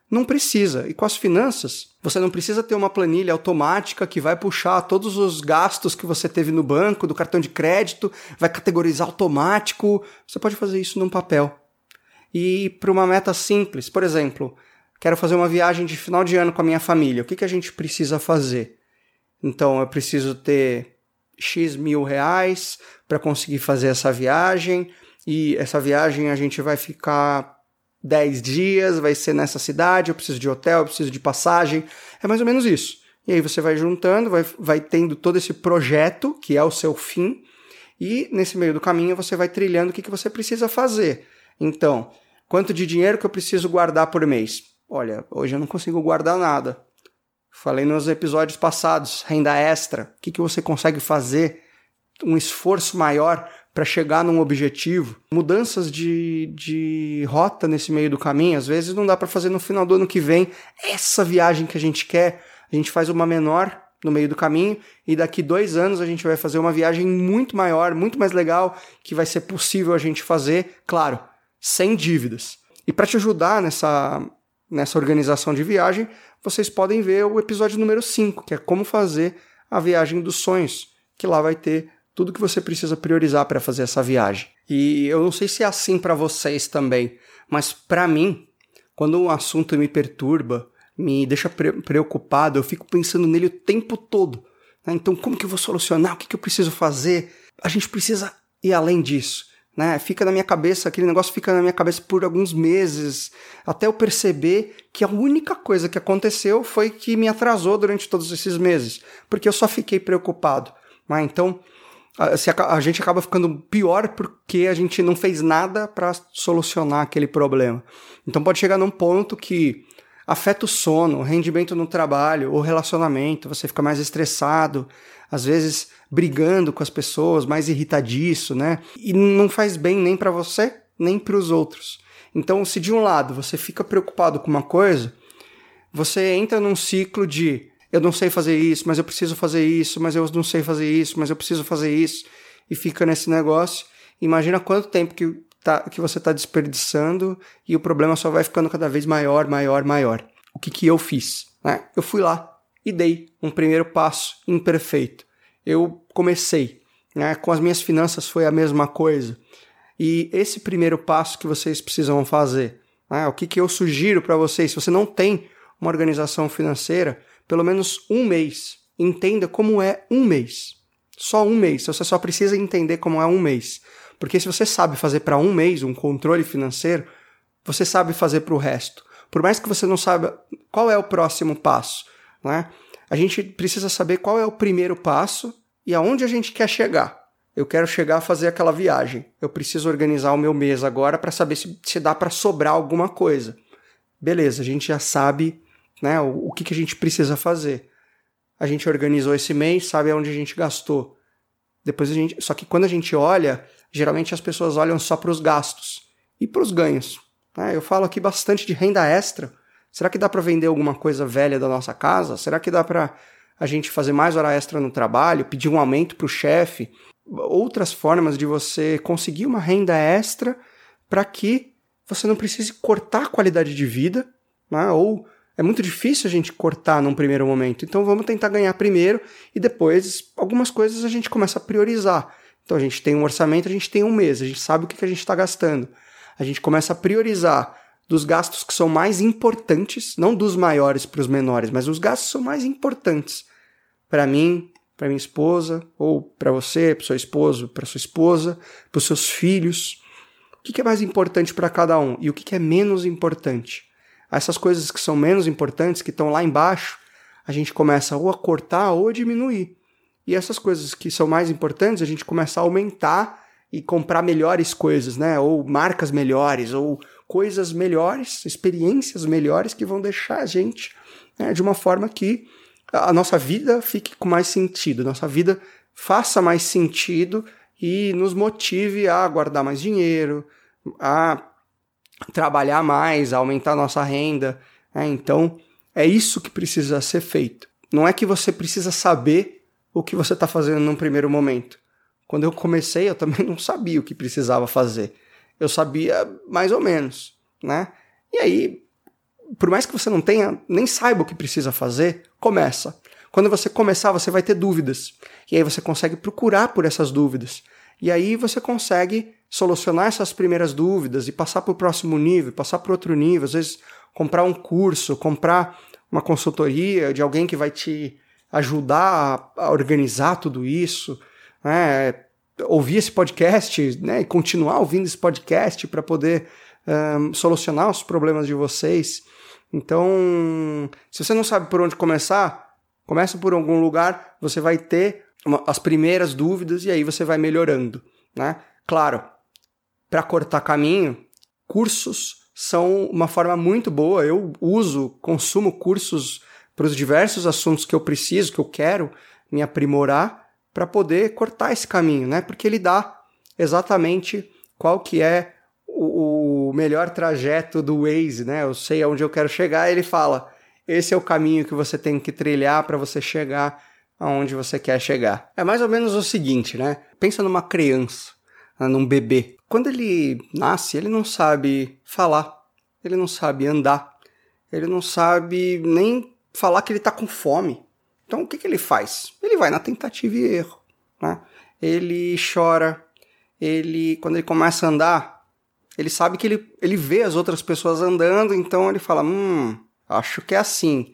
Não precisa. E com as finanças, você não precisa ter uma planilha automática que vai puxar todos os gastos que você teve no banco, do cartão de crédito, vai categorizar automático. Você pode fazer isso num papel. E para uma meta simples, por exemplo, quero fazer uma viagem de final de ano com a minha família. O que, que a gente precisa fazer? Então, eu preciso ter X mil reais para conseguir fazer essa viagem. E essa viagem a gente vai ficar dez dias, vai ser nessa cidade, eu preciso de hotel, eu preciso de passagem, é mais ou menos isso. E aí você vai juntando, vai, vai tendo todo esse projeto, que é o seu fim, e nesse meio do caminho você vai trilhando o que, que você precisa fazer. Então, quanto de dinheiro que eu preciso guardar por mês? Olha, hoje eu não consigo guardar nada. Falei nos episódios passados, renda extra, o que, que você consegue fazer, um esforço maior para chegar num objetivo, mudanças de, de rota nesse meio do caminho, às vezes não dá para fazer no final do ano que vem, essa viagem que a gente quer, a gente faz uma menor no meio do caminho e daqui dois anos a gente vai fazer uma viagem muito maior, muito mais legal, que vai ser possível a gente fazer, claro, sem dívidas. E para te ajudar nessa, nessa organização de viagem, vocês podem ver o episódio número cinco, que é como fazer a viagem dos sonhos, que lá vai ter tudo que você precisa priorizar para fazer essa viagem. E eu não sei se é assim para vocês também, mas para mim, quando um assunto me perturba, me deixa pre- preocupado, eu fico pensando nele o tempo todo. Né? Então, como que eu vou solucionar? O que, que eu preciso fazer? A gente precisa ir além disso. Né? Fica na minha cabeça, aquele negócio fica na minha cabeça por alguns meses, até eu perceber que a única coisa que aconteceu foi que me atrasou durante todos esses meses, porque eu só fiquei preocupado. Né? Então, a gente acaba ficando pior porque a gente não fez nada para solucionar aquele problema. Então pode chegar num ponto que afeta o sono, o rendimento no trabalho, o relacionamento, você fica mais estressado, às vezes brigando com as pessoas, mais irritadiço, né? E não faz bem nem para você, nem para os outros. Então, se de um lado você fica preocupado com uma coisa, você entra num ciclo de eu não sei fazer isso, mas eu preciso fazer isso, mas eu não sei fazer isso, mas eu preciso fazer isso, e fica nesse negócio. Imagina quanto tempo que, tá, que você está desperdiçando e o problema só vai ficando cada vez maior, maior, maior. O que, que eu fiz? Né? Eu fui lá e dei um primeiro passo imperfeito. Eu comecei. Né? Com as minhas finanças foi a mesma coisa. E esse primeiro passo que vocês precisam fazer, né? O que, que eu sugiro para vocês? Se você não tem uma organização financeira, pelo menos um mês. Entenda como é um mês. Só um mês. Você só precisa entender como é um mês. Porque se você sabe fazer para um mês um controle financeiro, você sabe fazer para o resto. Por mais que você não saiba qual é o próximo passo, né? A gente precisa saber qual é o primeiro passo e aonde a gente quer chegar. Eu quero chegar a fazer aquela viagem. Eu preciso organizar o meu mês agora para saber se, se dá para sobrar alguma coisa. Beleza, a gente já sabe, né, o, o que, que a gente precisa fazer. A gente organizou esse mês, sabe aonde a gente gastou. Depois a gente, só que quando a gente olha, geralmente as pessoas olham só para os gastos e para os ganhos. Né? Eu falo aqui bastante de renda extra. Será que dá para vender alguma coisa velha da nossa casa? Será que dá para a gente fazer mais hora extra no trabalho, pedir um aumento para o chefe? Outras formas de você conseguir uma renda extra para que você não precise cortar a qualidade de vida, né? Ou é muito difícil a gente cortar num primeiro momento. Então vamos tentar ganhar primeiro e depois algumas coisas a gente começa a priorizar. Então a gente tem um orçamento, a gente tem um mês, a gente sabe o que a gente está gastando. A gente começa a priorizar dos gastos que são mais importantes, não dos maiores para os menores, mas os gastos são mais importantes para mim, para minha esposa, ou para você, para o seu esposo, para sua esposa, para os seus filhos. O que é mais importante para cada um e o que é menos importante? Essas coisas que são menos importantes, que estão lá embaixo, a gente começa ou a cortar ou a diminuir. E essas coisas que são mais importantes, a gente começa a aumentar e comprar melhores coisas, né? Ou marcas melhores, ou coisas melhores, experiências melhores que vão deixar a gente, né, de uma forma que a nossa vida fique com mais sentido, a nossa vida faça mais sentido e nos motive a guardar mais dinheiro, a trabalhar mais, a aumentar a nossa renda. Né? Então, é isso que precisa ser feito. Não é que você precisa saber o que você está fazendo num primeiro momento. Quando eu comecei, eu também não sabia o que precisava fazer. Eu sabia mais ou menos, né? E aí, por mais que você não tenha, nem saiba o que precisa fazer, começa. Quando você começar, você vai ter dúvidas. E aí você consegue procurar por essas dúvidas. E aí você consegue solucionar essas primeiras dúvidas e passar para o próximo nível, passar para outro nível, às vezes comprar um curso, comprar uma consultoria de alguém que vai te ajudar a organizar tudo isso, né? Ouvir esse podcast, né? E continuar ouvindo esse podcast para poder um, solucionar os problemas de vocês. Então, se você não sabe por onde começar, começa por algum lugar, você vai ter uma, as primeiras dúvidas e aí você vai melhorando, né? Claro, para cortar caminho, cursos são uma forma muito boa. Eu uso, consumo cursos para os diversos assuntos que eu preciso, que eu quero me aprimorar para poder cortar esse caminho, né? Porque ele dá exatamente qual que é o, o melhor trajeto do Waze, né? Eu sei aonde eu quero chegar, ele fala, esse é o caminho que você tem que trilhar para você chegar aonde você quer chegar. É mais ou menos o seguinte, né? Pensa numa criança, num bebê. Quando ele nasce, ele não sabe falar, ele não sabe andar, ele não sabe nem falar que ele está com fome. Então, o que, que ele faz? Ele vai na tentativa e erro, né? Ele chora, ele, quando ele começa a andar, ele sabe que ele, ele vê as outras pessoas andando, então ele fala, hum, acho que é assim,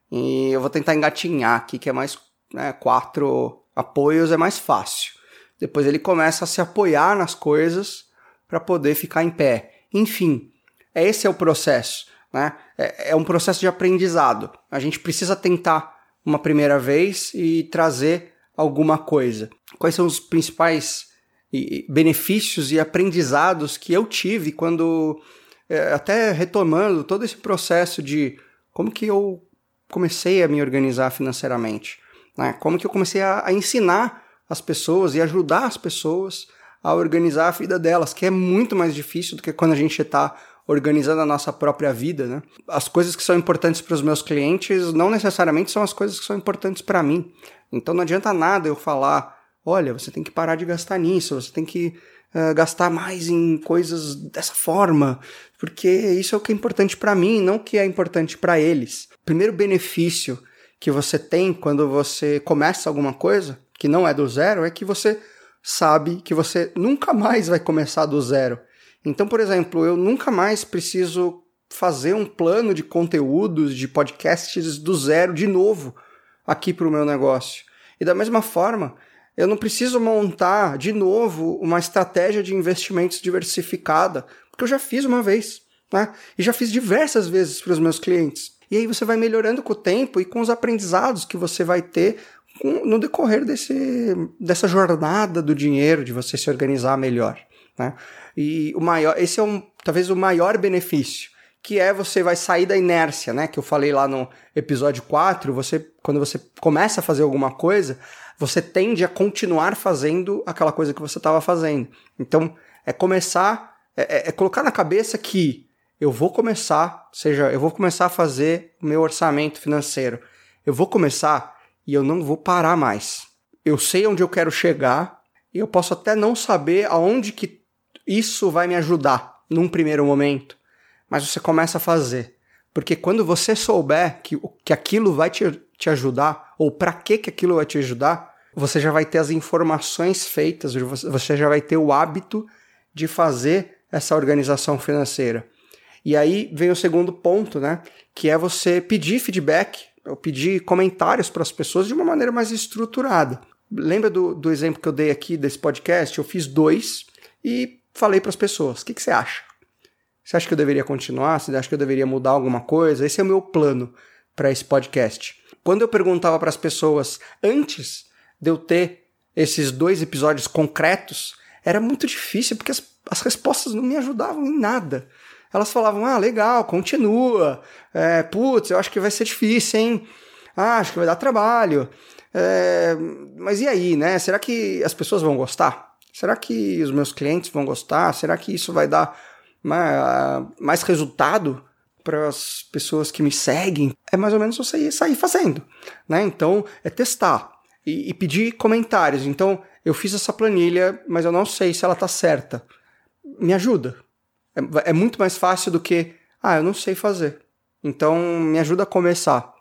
e eu vou tentar engatinhar aqui, que é mais, né, quatro apoios é mais fácil. Depois ele começa a se apoiar nas coisas para poder ficar em pé. Enfim, esse é o processo, né? É, é um processo de aprendizado. A gente precisa tentar uma primeira vez e trazer alguma coisa. Quais são os principais benefícios e aprendizados que eu tive quando, é, até retomando todo esse processo de como que eu comecei a me organizar financeiramente, né? Como que eu comecei a, a ensinar as pessoas e ajudar as pessoas a organizar a vida delas, que é muito mais difícil do que quando a gente está organizando a nossa própria vida, né? As coisas que são importantes para os meus clientes não necessariamente são as coisas que são importantes para mim. Então não adianta nada eu falar, olha, você tem que parar de gastar nisso, você tem que uh, gastar mais em coisas dessa forma, porque isso é o que é importante para mim, não o que é importante para eles. O primeiro benefício que você tem quando você começa alguma coisa, que não é do zero, é que você sabe que você nunca mais vai começar do zero. Então, por exemplo, eu nunca mais preciso fazer um plano de conteúdos, de podcasts do zero de novo aqui para o meu negócio. E da mesma forma, eu não preciso montar de novo uma estratégia de investimentos diversificada, porque eu já fiz uma vez, né? E já fiz diversas vezes para os meus clientes. E aí você vai melhorando com o tempo e com os aprendizados que você vai ter no decorrer desse, dessa jornada do dinheiro, de você se organizar melhor, né? E o maior, esse é um, talvez o maior benefício, que é você vai sair da inércia, né? Que eu falei lá no episódio quatro, você, quando você começa a fazer alguma coisa, você tende a continuar fazendo aquela coisa que você estava fazendo. Então, é começar, é, é colocar na cabeça que eu vou começar, seja, eu vou começar a fazer o meu orçamento financeiro. Eu vou começar e eu não vou parar mais. Eu sei onde eu quero chegar e eu posso até não saber aonde que isso vai me ajudar num primeiro momento, mas você começa a fazer. Porque quando você souber que, que aquilo vai te, te ajudar, ou para que que aquilo vai te ajudar, você já vai ter as informações feitas, você já vai ter o hábito de fazer essa organização financeira. E aí vem o segundo ponto, né? Que é você pedir feedback, ou pedir comentários para as pessoas de uma maneira mais estruturada. Lembra do, do exemplo que eu dei aqui desse podcast? Eu fiz dois e falei para as pessoas, o que, que você acha? Você acha que eu deveria continuar? Você acha que eu deveria mudar alguma coisa? Esse é o meu plano para esse podcast. Quando eu perguntava para as pessoas, antes de eu ter esses dois episódios concretos, era muito difícil, porque as, as respostas não me ajudavam em nada. Elas falavam, ah, legal, continua. É, putz, eu acho que vai ser difícil, hein? Ah, acho que vai dar trabalho. É, mas e aí, né? Será que as pessoas vão gostar? Será que os meus clientes vão gostar? Será que isso vai dar mais, mais resultado para as pessoas que me seguem? É mais ou menos eu sair, sair fazendo, né? Então, é testar e, e pedir comentários. Então, eu fiz essa planilha, mas eu não sei se ela está certa. Me ajuda. É, é muito mais fácil do que, ah, eu não sei fazer. Então, me ajuda a começar.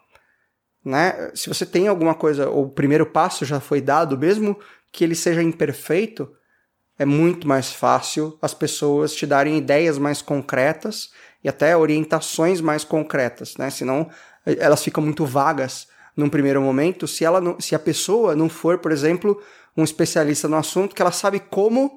Né? Se você tem alguma coisa, ou o primeiro passo já foi dado, mesmo que ele seja imperfeito, é muito mais fácil as pessoas te darem ideias mais concretas e até orientações mais concretas, né? Senão elas ficam muito vagas num primeiro momento, se, ela não, se a pessoa não for, por exemplo, um especialista no assunto, que ela sabe como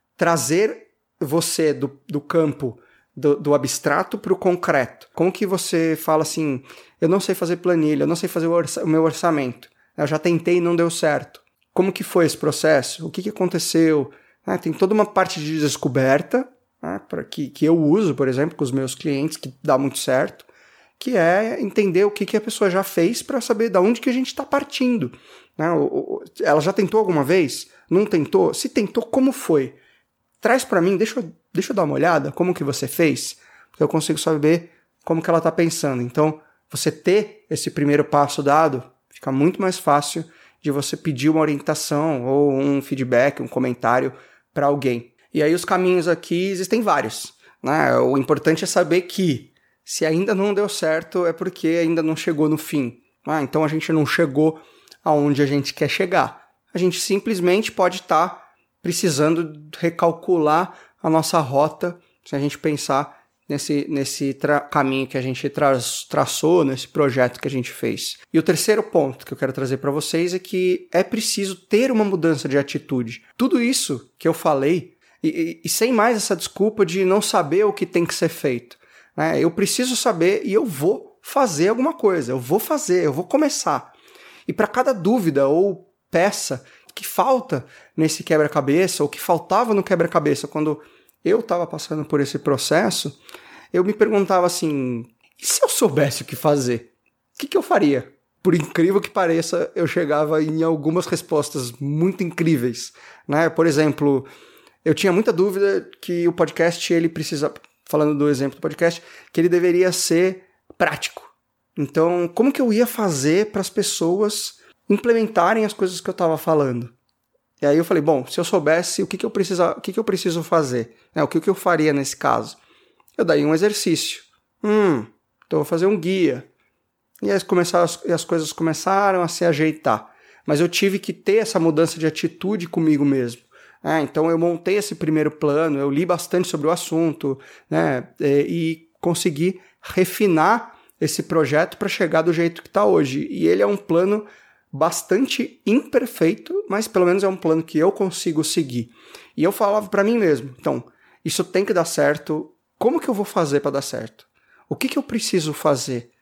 trazer você do, do campo do, do abstrato para o concreto. Como que você fala assim, eu não sei fazer planilha, eu não sei fazer o, orça, o meu orçamento, eu já tentei e não deu certo. Como que foi esse processo? O que, que aconteceu? Ah, tem toda uma parte de descoberta, né, pra que, que eu uso, por exemplo, com os meus clientes, que dá muito certo, que é entender o que, que a pessoa já fez para saber de onde que a gente está partindo. Né? Ela já tentou alguma vez? Não tentou? Se tentou, como foi? Traz para mim, deixa eu, deixa eu dar uma olhada, como que você fez, porque eu consigo saber como que ela está pensando. Então, você ter esse primeiro passo dado, fica muito mais fácil de você pedir uma orientação ou um feedback, um comentário para alguém. E aí os caminhos aqui existem vários, né? O importante é saber que se ainda não deu certo é porque ainda não chegou no fim. Ah, então a gente não chegou aonde a gente quer chegar. A gente simplesmente pode estar tá precisando recalcular a nossa rota, se a gente pensar nesse, nesse tra- caminho que a gente tra- traçou, nesse projeto que a gente fez. E o terceiro ponto que eu quero trazer para vocês é que é preciso ter uma mudança de atitude. Tudo isso que eu falei, e, e, e sem mais essa desculpa de não saber o que tem que ser feito. Né? Eu preciso saber e eu vou fazer alguma coisa, eu vou fazer, eu vou começar. E para cada dúvida ou peça que falta nesse quebra-cabeça, ou que faltava no quebra-cabeça quando eu estava passando por esse processo, eu me perguntava assim, e se eu soubesse o que fazer? O que, que eu faria? Por incrível que pareça, eu chegava em algumas respostas muito incríveis. Né? Por exemplo, eu tinha muita dúvida que o podcast, ele precisa, falando do exemplo do podcast, que ele deveria ser prático. Então, como que eu ia fazer para as pessoas implementarem as coisas que eu estava falando? E aí eu falei, bom, se eu soubesse o que, que, eu, precisa, o que, que eu preciso fazer, né? O que, que eu faria nesse caso? Eu daria um exercício. Hum, então eu vou fazer um guia. E aí começaram, as coisas começaram a se ajeitar. Mas eu tive que ter essa mudança de atitude comigo mesmo. É, então eu montei esse primeiro plano, eu li bastante sobre o assunto, né? E consegui refinar esse projeto para chegar do jeito que está hoje. E ele é um plano bastante imperfeito, mas pelo menos é um plano que eu consigo seguir. E eu falava para mim mesmo, então, isso tem que dar certo, como que eu vou fazer para dar certo? O que que eu preciso fazer?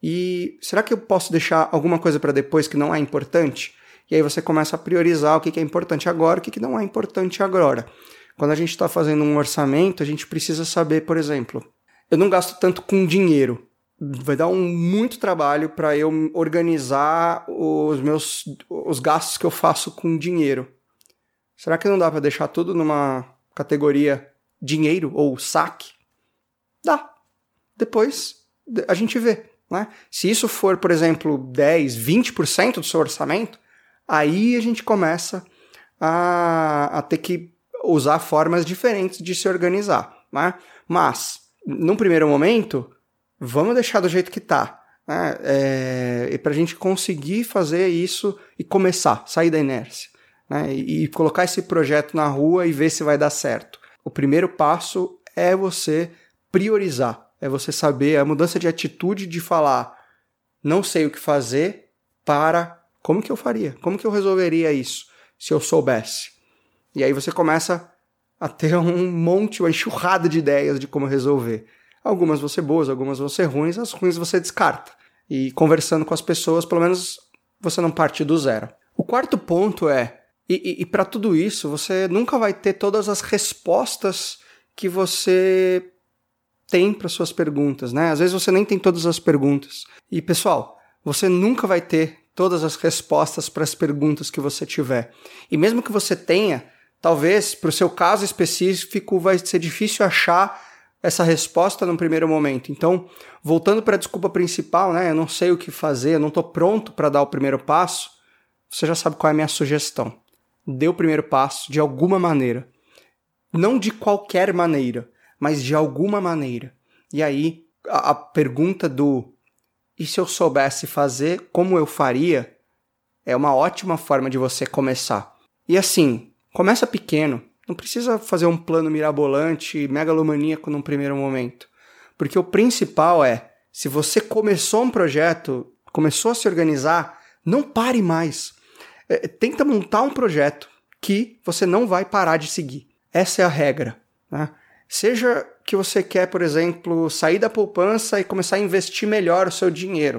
E será que eu posso deixar alguma coisa para depois que não é importante? E aí você começa a priorizar o que que é importante agora, o que que não é importante agora. Quando a gente está fazendo um orçamento, a gente precisa saber, por exemplo, eu não gasto tanto com dinheiro. Vai dar um, muito trabalho para eu organizar os meus os gastos que eu faço com dinheiro. Será que não dá para deixar tudo numa categoria dinheiro ou saque? Dá. Depois a gente vê. Né? Se isso for, por exemplo, dez, vinte por cento do seu orçamento, aí a gente começa a, a ter que usar formas diferentes de se organizar. Né? Mas, num primeiro momento, vamos deixar do jeito que tá, né? É, e para a gente conseguir fazer isso e começar, sair da inércia, né? E, e colocar esse projeto na rua e ver se vai dar certo. O primeiro passo é você priorizar, é você saber a mudança de atitude de falar, não sei o que fazer, para como que eu faria, como que eu resolveria isso se eu soubesse. E aí você começa a ter um monte, uma enxurrada de ideias de como resolver. Algumas vão ser boas, algumas vão ser ruins, as ruins você descarta. E conversando com as pessoas, pelo menos você não parte do zero. O quarto ponto é, e, e, e para tudo isso, você nunca vai ter todas as respostas que você tem para suas perguntas, né? Às vezes você nem tem todas as perguntas. E, pessoal, você nunca vai ter todas as respostas para as perguntas que você tiver. E mesmo que você tenha, talvez, para o seu caso específico, vai ser difícil achar essa resposta no primeiro momento. Então, voltando para a desculpa principal, né? Eu não sei o que fazer, eu não estou pronto para dar o primeiro passo. Você já sabe qual é a minha sugestão. Dê o primeiro passo de alguma maneira. Não de qualquer maneira, mas de alguma maneira. E aí, a, a pergunta do e se eu soubesse fazer como eu faria, é uma ótima forma de você começar. E assim, começa pequeno. Não precisa fazer um plano mirabolante, megalomaníaco num primeiro momento. Porque o principal é, se você começou um projeto, começou a se organizar, não pare mais. É, tenta montar um projeto que você não vai parar de seguir. Essa é a regra, né? Seja que você quer, por exemplo, sair da poupança e começar a investir melhor o seu dinheiro.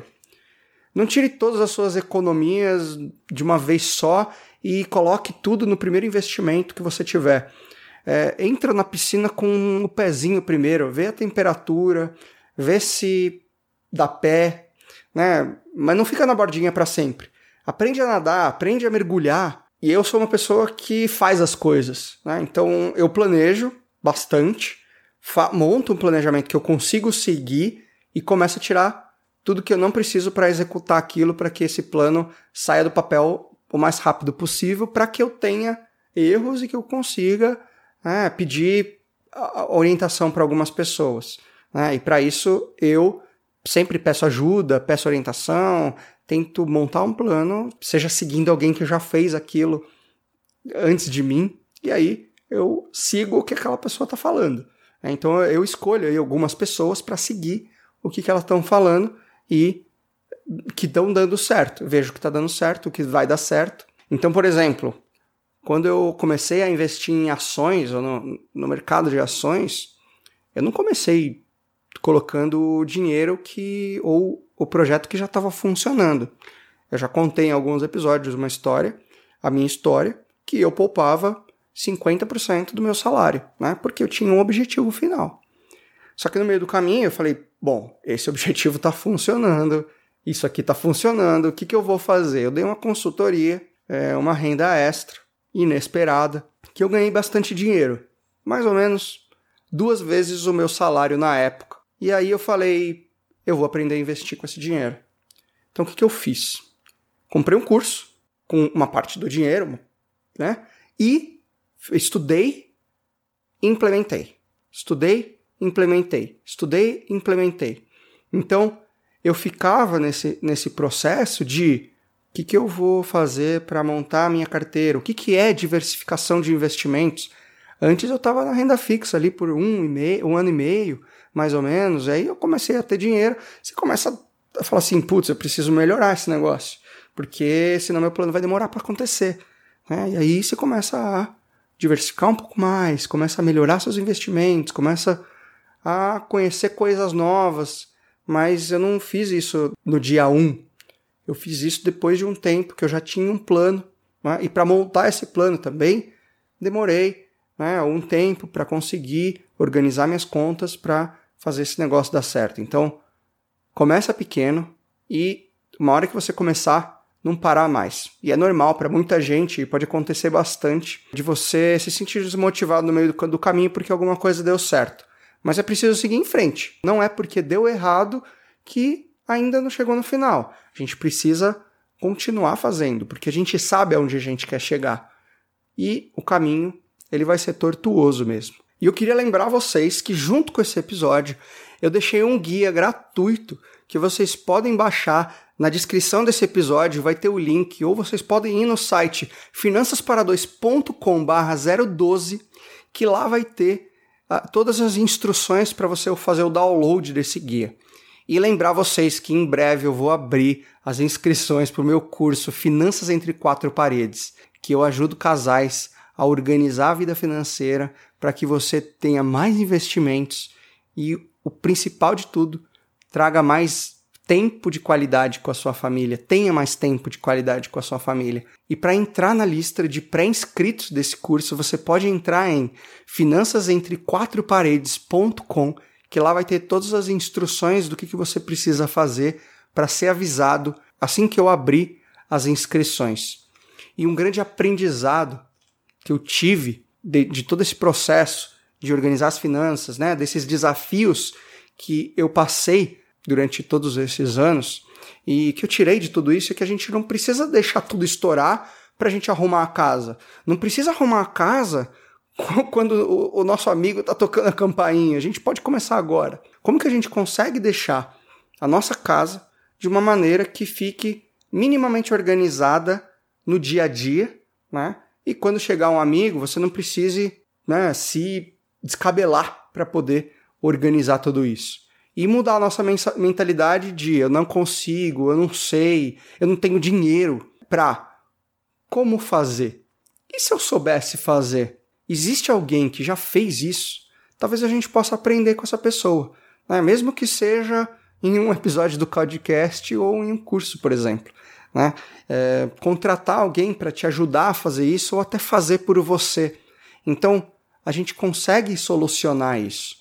Não tire todas as suas economias de uma vez só e coloque tudo no primeiro investimento que você tiver. É, entra na piscina com o pezinho primeiro, vê a temperatura, vê se dá pé, né? Mas não fica na bordinha para sempre. Aprende a nadar, aprende a mergulhar. E eu sou uma pessoa que faz as coisas, né? Então eu planejo bastante, fa- monto um planejamento que eu consigo seguir e começo a tirar tudo que eu não preciso para executar aquilo, para que esse plano saia do papel o mais rápido possível, para que eu tenha erros e que eu consiga é, pedir orientação para algumas pessoas, né? E para isso eu sempre peço ajuda, peço orientação, tento montar um plano, seja seguindo alguém que já fez aquilo antes de mim, e aí eu sigo o que aquela pessoa está falando. Então eu escolho aí algumas pessoas para seguir o que, que elas estão falando e que estão dando certo. Eu vejo que está dando certo, o que vai dar certo. Então, por exemplo, quando eu comecei a investir em ações, ou no, no mercado de ações, eu não comecei colocando o dinheiro que, ou o projeto que já estava funcionando. Eu já contei em alguns episódios uma história, a minha história, que eu poupava cinquenta por cento do meu salário, né? Porque eu tinha um objetivo final. Só que no meio do caminho eu falei, bom, esse objetivo está funcionando, isso aqui está funcionando, o que, que eu vou fazer? Eu dei uma consultoria, é, uma renda extra, inesperada, que eu ganhei bastante dinheiro, mais ou menos duas vezes o meu salário na época. E aí eu falei, eu vou aprender a investir com esse dinheiro. Então o que, que eu fiz? Comprei um curso com uma parte do dinheiro, né? E estudei e implementei. Estudei, implementei. Estudei, implementei. Então eu ficava nesse, nesse processo de o que, que eu vou fazer para montar a minha carteira, o que, que é diversificação de investimentos. Antes eu estava na renda fixa ali por um, e meio, um ano e meio, mais ou menos, aí eu comecei a ter dinheiro. Você começa a falar assim, putz, eu preciso melhorar esse negócio, porque senão meu plano vai demorar para acontecer. Né? E aí você começa a diversificar um pouco mais, começa a melhorar seus investimentos, começa a conhecer coisas novas, mas eu não fiz isso no dia um. Eu fiz isso depois de um tempo, que eu já tinha um plano, né? E para montar esse plano também, demorei, né, um tempo para conseguir organizar minhas contas para fazer esse negócio dar certo. Então, começa pequeno e uma hora que você começar, não parar mais. E é normal para muita gente, e pode acontecer bastante, de você se sentir desmotivado no meio do, do caminho porque alguma coisa deu certo. Mas é preciso seguir em frente. Não é porque deu errado que ainda não chegou no final. A gente precisa continuar fazendo, porque a gente sabe aonde a gente quer chegar. E o caminho, ele vai ser tortuoso mesmo. E eu queria lembrar vocês que junto com esse episódio, eu deixei um guia gratuito que vocês podem baixar. Na descrição desse episódio vai ter o link, ou vocês podem ir no site finanças para dois ponto com barra zero doze, que lá vai ter uh, todas as instruções para você fazer o download desse guia. E lembrar vocês que em breve eu vou abrir as inscrições para o meu curso Finanças Entre Quatro Paredes, que eu ajudo casais a organizar a vida financeira para que você tenha mais investimentos e, o principal de tudo, traga mais tempo de qualidade com a sua família, tenha mais tempo de qualidade com a sua família. E para entrar na lista de pré-inscritos desse curso, você pode entrar em finanças entre quatro paredes ponto com, que lá vai ter todas as instruções do que, que você precisa fazer para ser avisado assim que eu abrir as inscrições. E um grande aprendizado que eu tive de, de todo esse processo de organizar as finanças, né, desses desafios que eu passei durante todos esses anos e que eu tirei de tudo isso é que a gente não precisa deixar tudo estourar para a gente arrumar a casa. Não precisa arrumar a casa quando o, o nosso amigo está tocando a campainha? A gente pode começar agora. Como que a gente consegue deixar a nossa casa de uma maneira que fique minimamente organizada no dia a dia, né? E quando chegar um amigo, você não precise, né, se descabelar para poder organizar tudo isso. E mudar a nossa mentalidade de eu não consigo, eu não sei, eu não tenho dinheiro para como fazer. E se eu soubesse fazer? Existe alguém que já fez isso? Talvez a gente possa aprender com essa pessoa, né? Mesmo que seja em um episódio do podcast ou em um curso, por exemplo. Né? É, contratar alguém para te ajudar a fazer isso ou até fazer por você. Então, a gente consegue solucionar isso.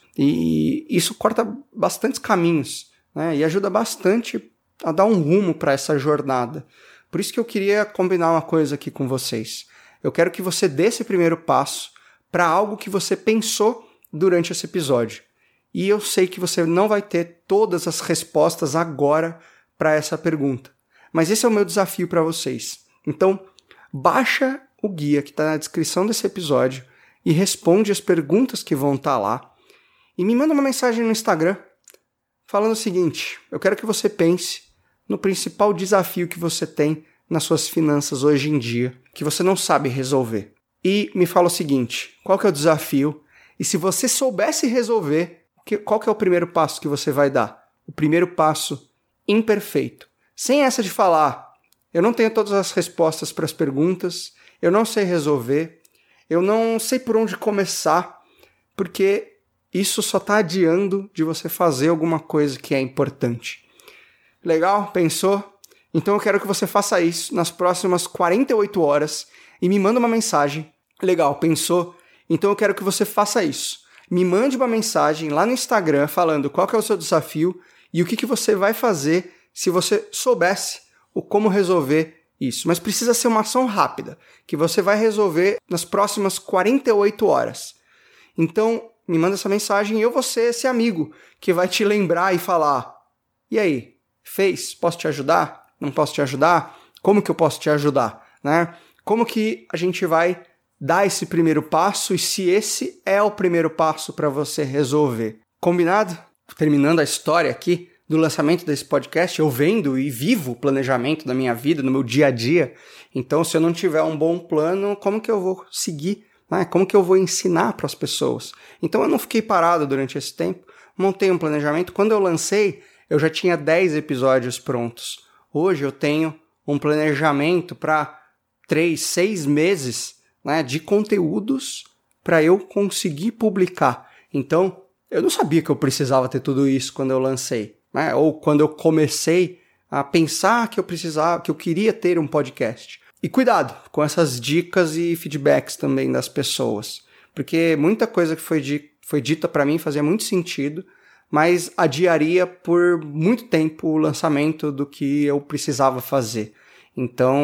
E isso corta bastantes caminhos, né? E ajuda bastante a dar um rumo para essa jornada. Por isso que eu queria combinar uma coisa aqui com vocês. Eu quero que você dê esse primeiro passo para algo que você pensou durante esse episódio. E eu sei que você não vai ter todas as respostas agora para essa pergunta. Mas esse é o meu desafio para vocês. Então, baixa o guia que está na descrição desse episódio e responde as perguntas que vão estar lá. E me manda uma mensagem no Instagram falando o seguinte: eu quero que você pense no principal desafio que você tem nas suas finanças hoje em dia, que você não sabe resolver. E me fala o seguinte: qual que é o desafio? E se você soubesse resolver, qual que é o primeiro passo que você vai dar? O primeiro passo imperfeito. Sem essa de falar, eu não tenho todas as respostas para as perguntas, eu não sei resolver, eu não sei por onde começar, porque isso só está adiando de você fazer alguma coisa que é importante. Legal? Pensou? Então eu quero que você faça isso nas próximas quarenta e oito horas e me manda uma mensagem. Legal? Pensou? Então eu quero que você faça isso. Me mande uma mensagem lá no Instagram falando qual que é o seu desafio e o que, que você vai fazer se você soubesse o como resolver isso. Mas precisa ser uma ação rápida, que você vai resolver nas próximas quarenta e oito horas. Então, me manda essa mensagem e eu vou ser esse amigo que vai te lembrar e falar: e aí, fez? Posso te ajudar? Não posso te ajudar? Como que eu posso te ajudar? Né? Como que a gente vai dar esse primeiro passo e se esse é o primeiro passo para você resolver? Combinado? Terminando a história aqui do lançamento desse podcast, eu vendo e vivo o planejamento da minha vida, no meu dia a dia. Então, se eu não tiver um bom plano, como que eu vou seguir? Né? Como que eu vou ensinar para as pessoas? Então, eu não fiquei parado durante esse tempo, montei um planejamento. Quando eu lancei, eu já tinha dez episódios prontos. Hoje eu tenho um planejamento para três, seis meses, né, de conteúdos para eu conseguir publicar. Então, eu não sabia que eu precisava ter tudo isso quando eu lancei, né? Ou quando eu comecei a pensar que eu precisava, que eu queria ter um podcast. E cuidado com essas dicas e feedbacks também das pessoas, porque muita coisa que foi, di- foi dita para mim fazia muito sentido, mas adiaria por muito tempo o lançamento do que eu precisava fazer. Então,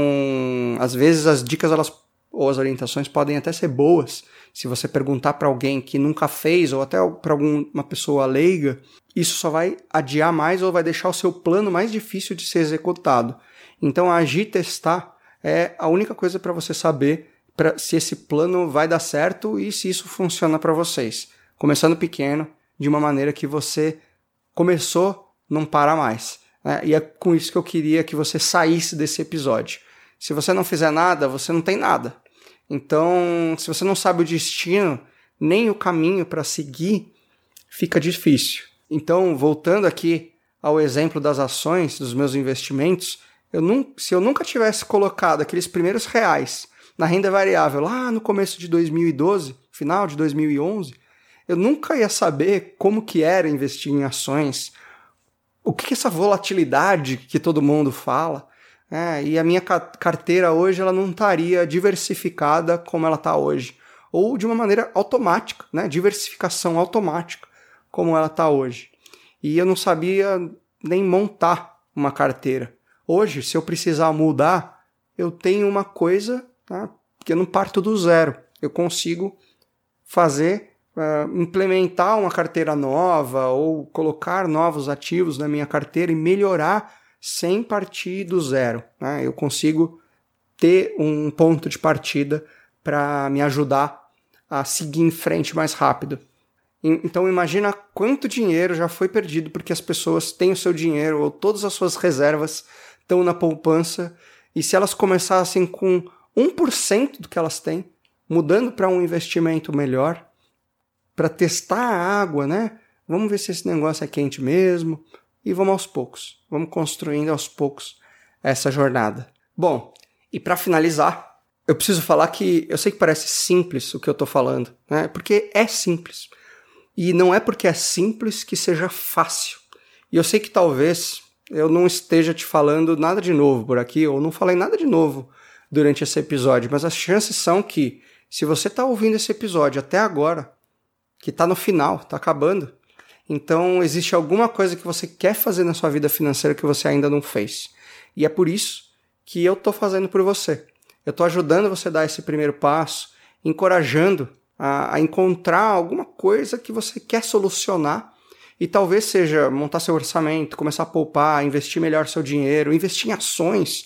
às vezes as dicas elas, ou as orientações podem até ser boas. Se você perguntar para alguém que nunca fez, ou até para alguma pessoa leiga, isso só vai adiar mais ou vai deixar o seu plano mais difícil de ser executado. Então, agir e testar é a única coisa para você saber pra, se esse plano vai dar certo e se isso funciona para vocês. Começando pequeno, de uma maneira que você começou, não para mais. Né? E é com isso que eu queria que você saísse desse episódio. Se você não fizer nada, você não tem nada. Então, se você não sabe o destino, nem o caminho para seguir, fica difícil. Então, voltando aqui ao exemplo das ações, dos meus investimentos, eu não, se eu nunca tivesse colocado aqueles primeiros reais na renda variável lá no começo de dois mil e doze, final de dois mil e onze, eu nunca ia saber como que era investir em ações, o que é essa volatilidade que todo mundo fala. É, e a minha carteira hoje ela não estaria diversificada como ela está hoje. Ou de uma maneira automática, né? Diversificação automática como ela está hoje. E eu não sabia nem montar uma carteira. Hoje, se eu precisar mudar, eu tenho uma coisa, tá? Que eu não parto do zero. Eu consigo fazer, uh, implementar uma carteira nova ou colocar novos ativos na minha carteira e melhorar sem partir do zero. Né? Eu consigo ter um ponto de partida para me ajudar a seguir em frente mais rápido. Então imagina quanto dinheiro já foi perdido porque as pessoas têm o seu dinheiro ou todas as suas reservas estão na poupança, e se elas começassem com um por cento do que elas têm, mudando para um investimento melhor, para testar a água, né? Vamos ver se esse negócio é quente mesmo, e vamos aos poucos, vamos construindo aos poucos essa jornada. Bom, e para finalizar, eu preciso falar que eu sei que parece simples o que eu estou falando, né? Porque é simples. E não é porque é simples que seja fácil. E eu sei que talvez eu não esteja te falando nada de novo por aqui, ou não falei nada de novo durante esse episódio, mas as chances são que, se você está ouvindo esse episódio até agora, que está no final, está acabando, então existe alguma coisa que você quer fazer na sua vida financeira que você ainda não fez. E é por isso que eu estou fazendo por você. Eu estou ajudando você a dar esse primeiro passo, encorajando a, a encontrar alguma coisa que você quer solucionar, e talvez seja montar seu orçamento, começar a poupar, investir melhor seu dinheiro, investir em ações,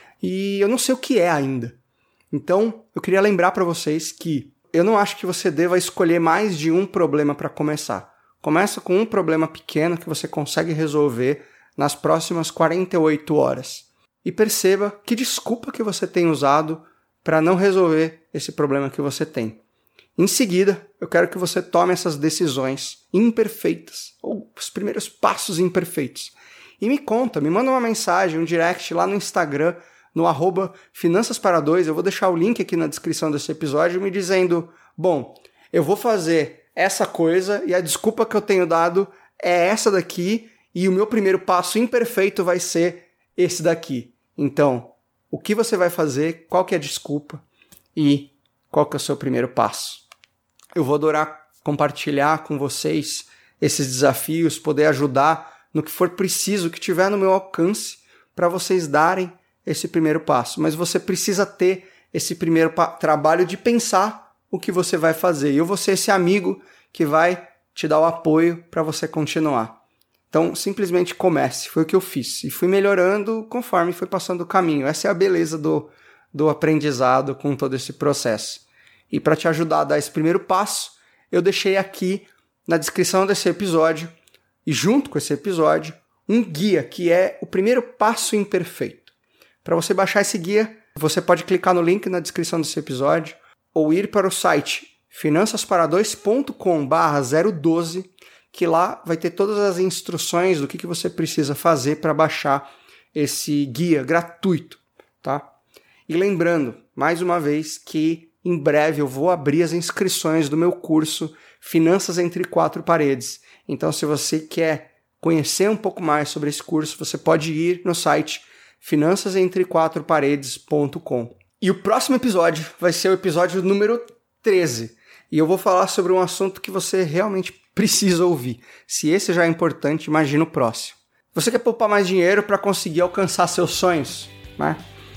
e eu não sei o que é ainda. Então, eu queria lembrar para vocês que eu não acho que você deva escolher mais de um problema para começar. Começa com um problema pequeno que você consegue resolver nas próximas quarenta e oito horas. E perceba que desculpa que você tem usado para não resolver esse problema que você tem. Em seguida, eu quero que você tome essas decisões imperfeitas, ou os primeiros passos imperfeitos. E me conta, me manda uma mensagem, um direct lá no Instagram, no arroba Finanças para Dois. Eu vou deixar o link aqui na descrição desse episódio me dizendo, bom, eu vou fazer essa coisa e a desculpa que eu tenho dado é essa daqui e o meu primeiro passo imperfeito vai ser esse daqui. Então, o que você vai fazer, qual que é a desculpa e qual que é o seu primeiro passo? Eu vou adorar compartilhar com vocês esses desafios, poder ajudar no que for preciso, que tiver no meu alcance, para vocês darem esse primeiro passo. Mas você precisa ter esse primeiro pa- trabalho de pensar o que você vai fazer. E eu vou ser esse amigo que vai te dar o apoio para você continuar. Então, simplesmente comece. Foi o que eu fiz. E fui melhorando conforme fui passando o caminho. Essa é a beleza do, do aprendizado com todo esse processo. E para te ajudar a dar esse primeiro passo, eu deixei aqui na descrição desse episódio, e junto com esse episódio, um guia que é o primeiro passo imperfeito. Para você baixar esse guia, você pode clicar no link na descrição desse episódio ou ir para o site finanças para dois ponto com barra zero doze, que lá vai ter todas as instruções do que, que você precisa fazer para baixar esse guia gratuito, tá? E lembrando, mais uma vez, que em breve eu vou abrir as inscrições do meu curso Finanças Entre Quatro Paredes. Então, se você quer conhecer um pouco mais sobre esse curso, você pode ir no site finanças entre quatro paredes ponto com. E o próximo episódio vai ser o episódio número treze. E eu vou falar sobre um assunto que você realmente precisa ouvir. Se esse já é importante, imagina o próximo. Você quer poupar mais dinheiro para conseguir alcançar seus sonhos, né?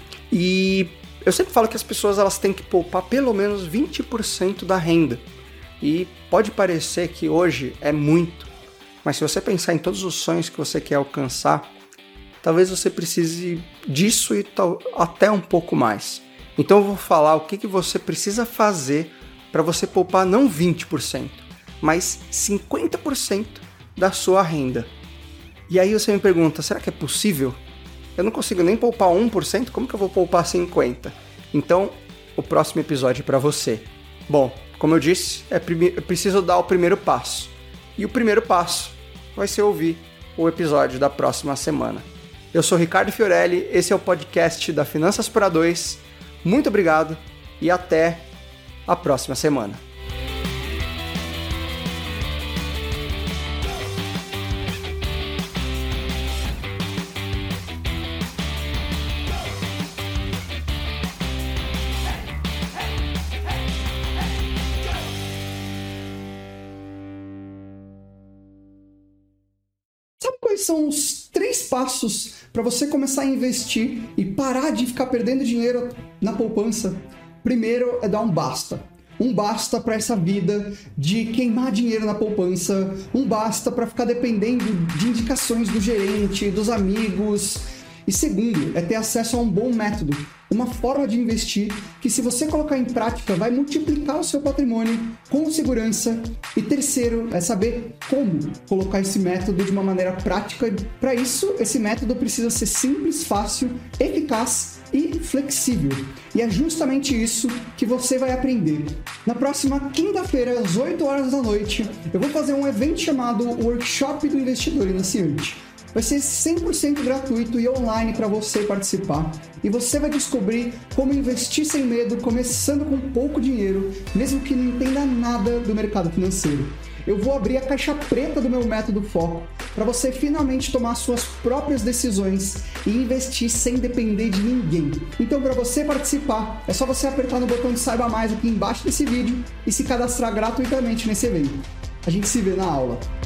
E eu sempre falo que as pessoas elas têm que poupar pelo menos vinte por cento da renda. E pode parecer que hoje é muito, mas se você pensar em todos os sonhos que você quer alcançar, talvez você precise disso e tal, até um pouco mais. Então eu vou falar o que, que você precisa fazer para você poupar não vinte por cento, mas cinquenta por cento da sua renda. E aí você me pergunta, será que é possível? Eu não consigo nem poupar um por cento, como que eu vou poupar cinquenta por cento? Então, o próximo episódio é para você. Bom, como eu disse, é prime- eu preciso dar o primeiro passo. E o primeiro passo vai ser ouvir o episódio da próxima semana. Eu sou Ricardo Fiorelli, esse é o podcast da Finanças para Dois. Muito obrigado e até a próxima semana. Sabe quais são os três passos para você começar a investir e parar de ficar perdendo dinheiro na poupança? Primeiro é dar um basta. Um basta para essa vida de queimar dinheiro na poupança. Um basta para ficar dependendo de indicações do gerente, dos amigos. E segundo, é ter acesso a um bom método, uma forma de investir que, se você colocar em prática, vai multiplicar o seu patrimônio com segurança. E terceiro, é saber como colocar esse método de uma maneira prática. Para isso, esse método precisa ser simples, fácil, eficaz e flexível. E é justamente isso que você vai aprender. Na próxima quinta-feira, às oito horas da noite, eu vou fazer um evento chamado Workshop do Investidor Iniciante. Vai ser cem por cento gratuito e online para você participar. E você vai descobrir como investir sem medo, começando com pouco dinheiro, mesmo que não entenda nada do mercado financeiro. Eu vou abrir a caixa preta do meu método Foco para você finalmente tomar suas próprias decisões e investir sem depender de ninguém. Então, para você participar, é só você apertar no botão de Saiba Mais aqui embaixo desse vídeo e se cadastrar gratuitamente nesse evento. A gente se vê na aula.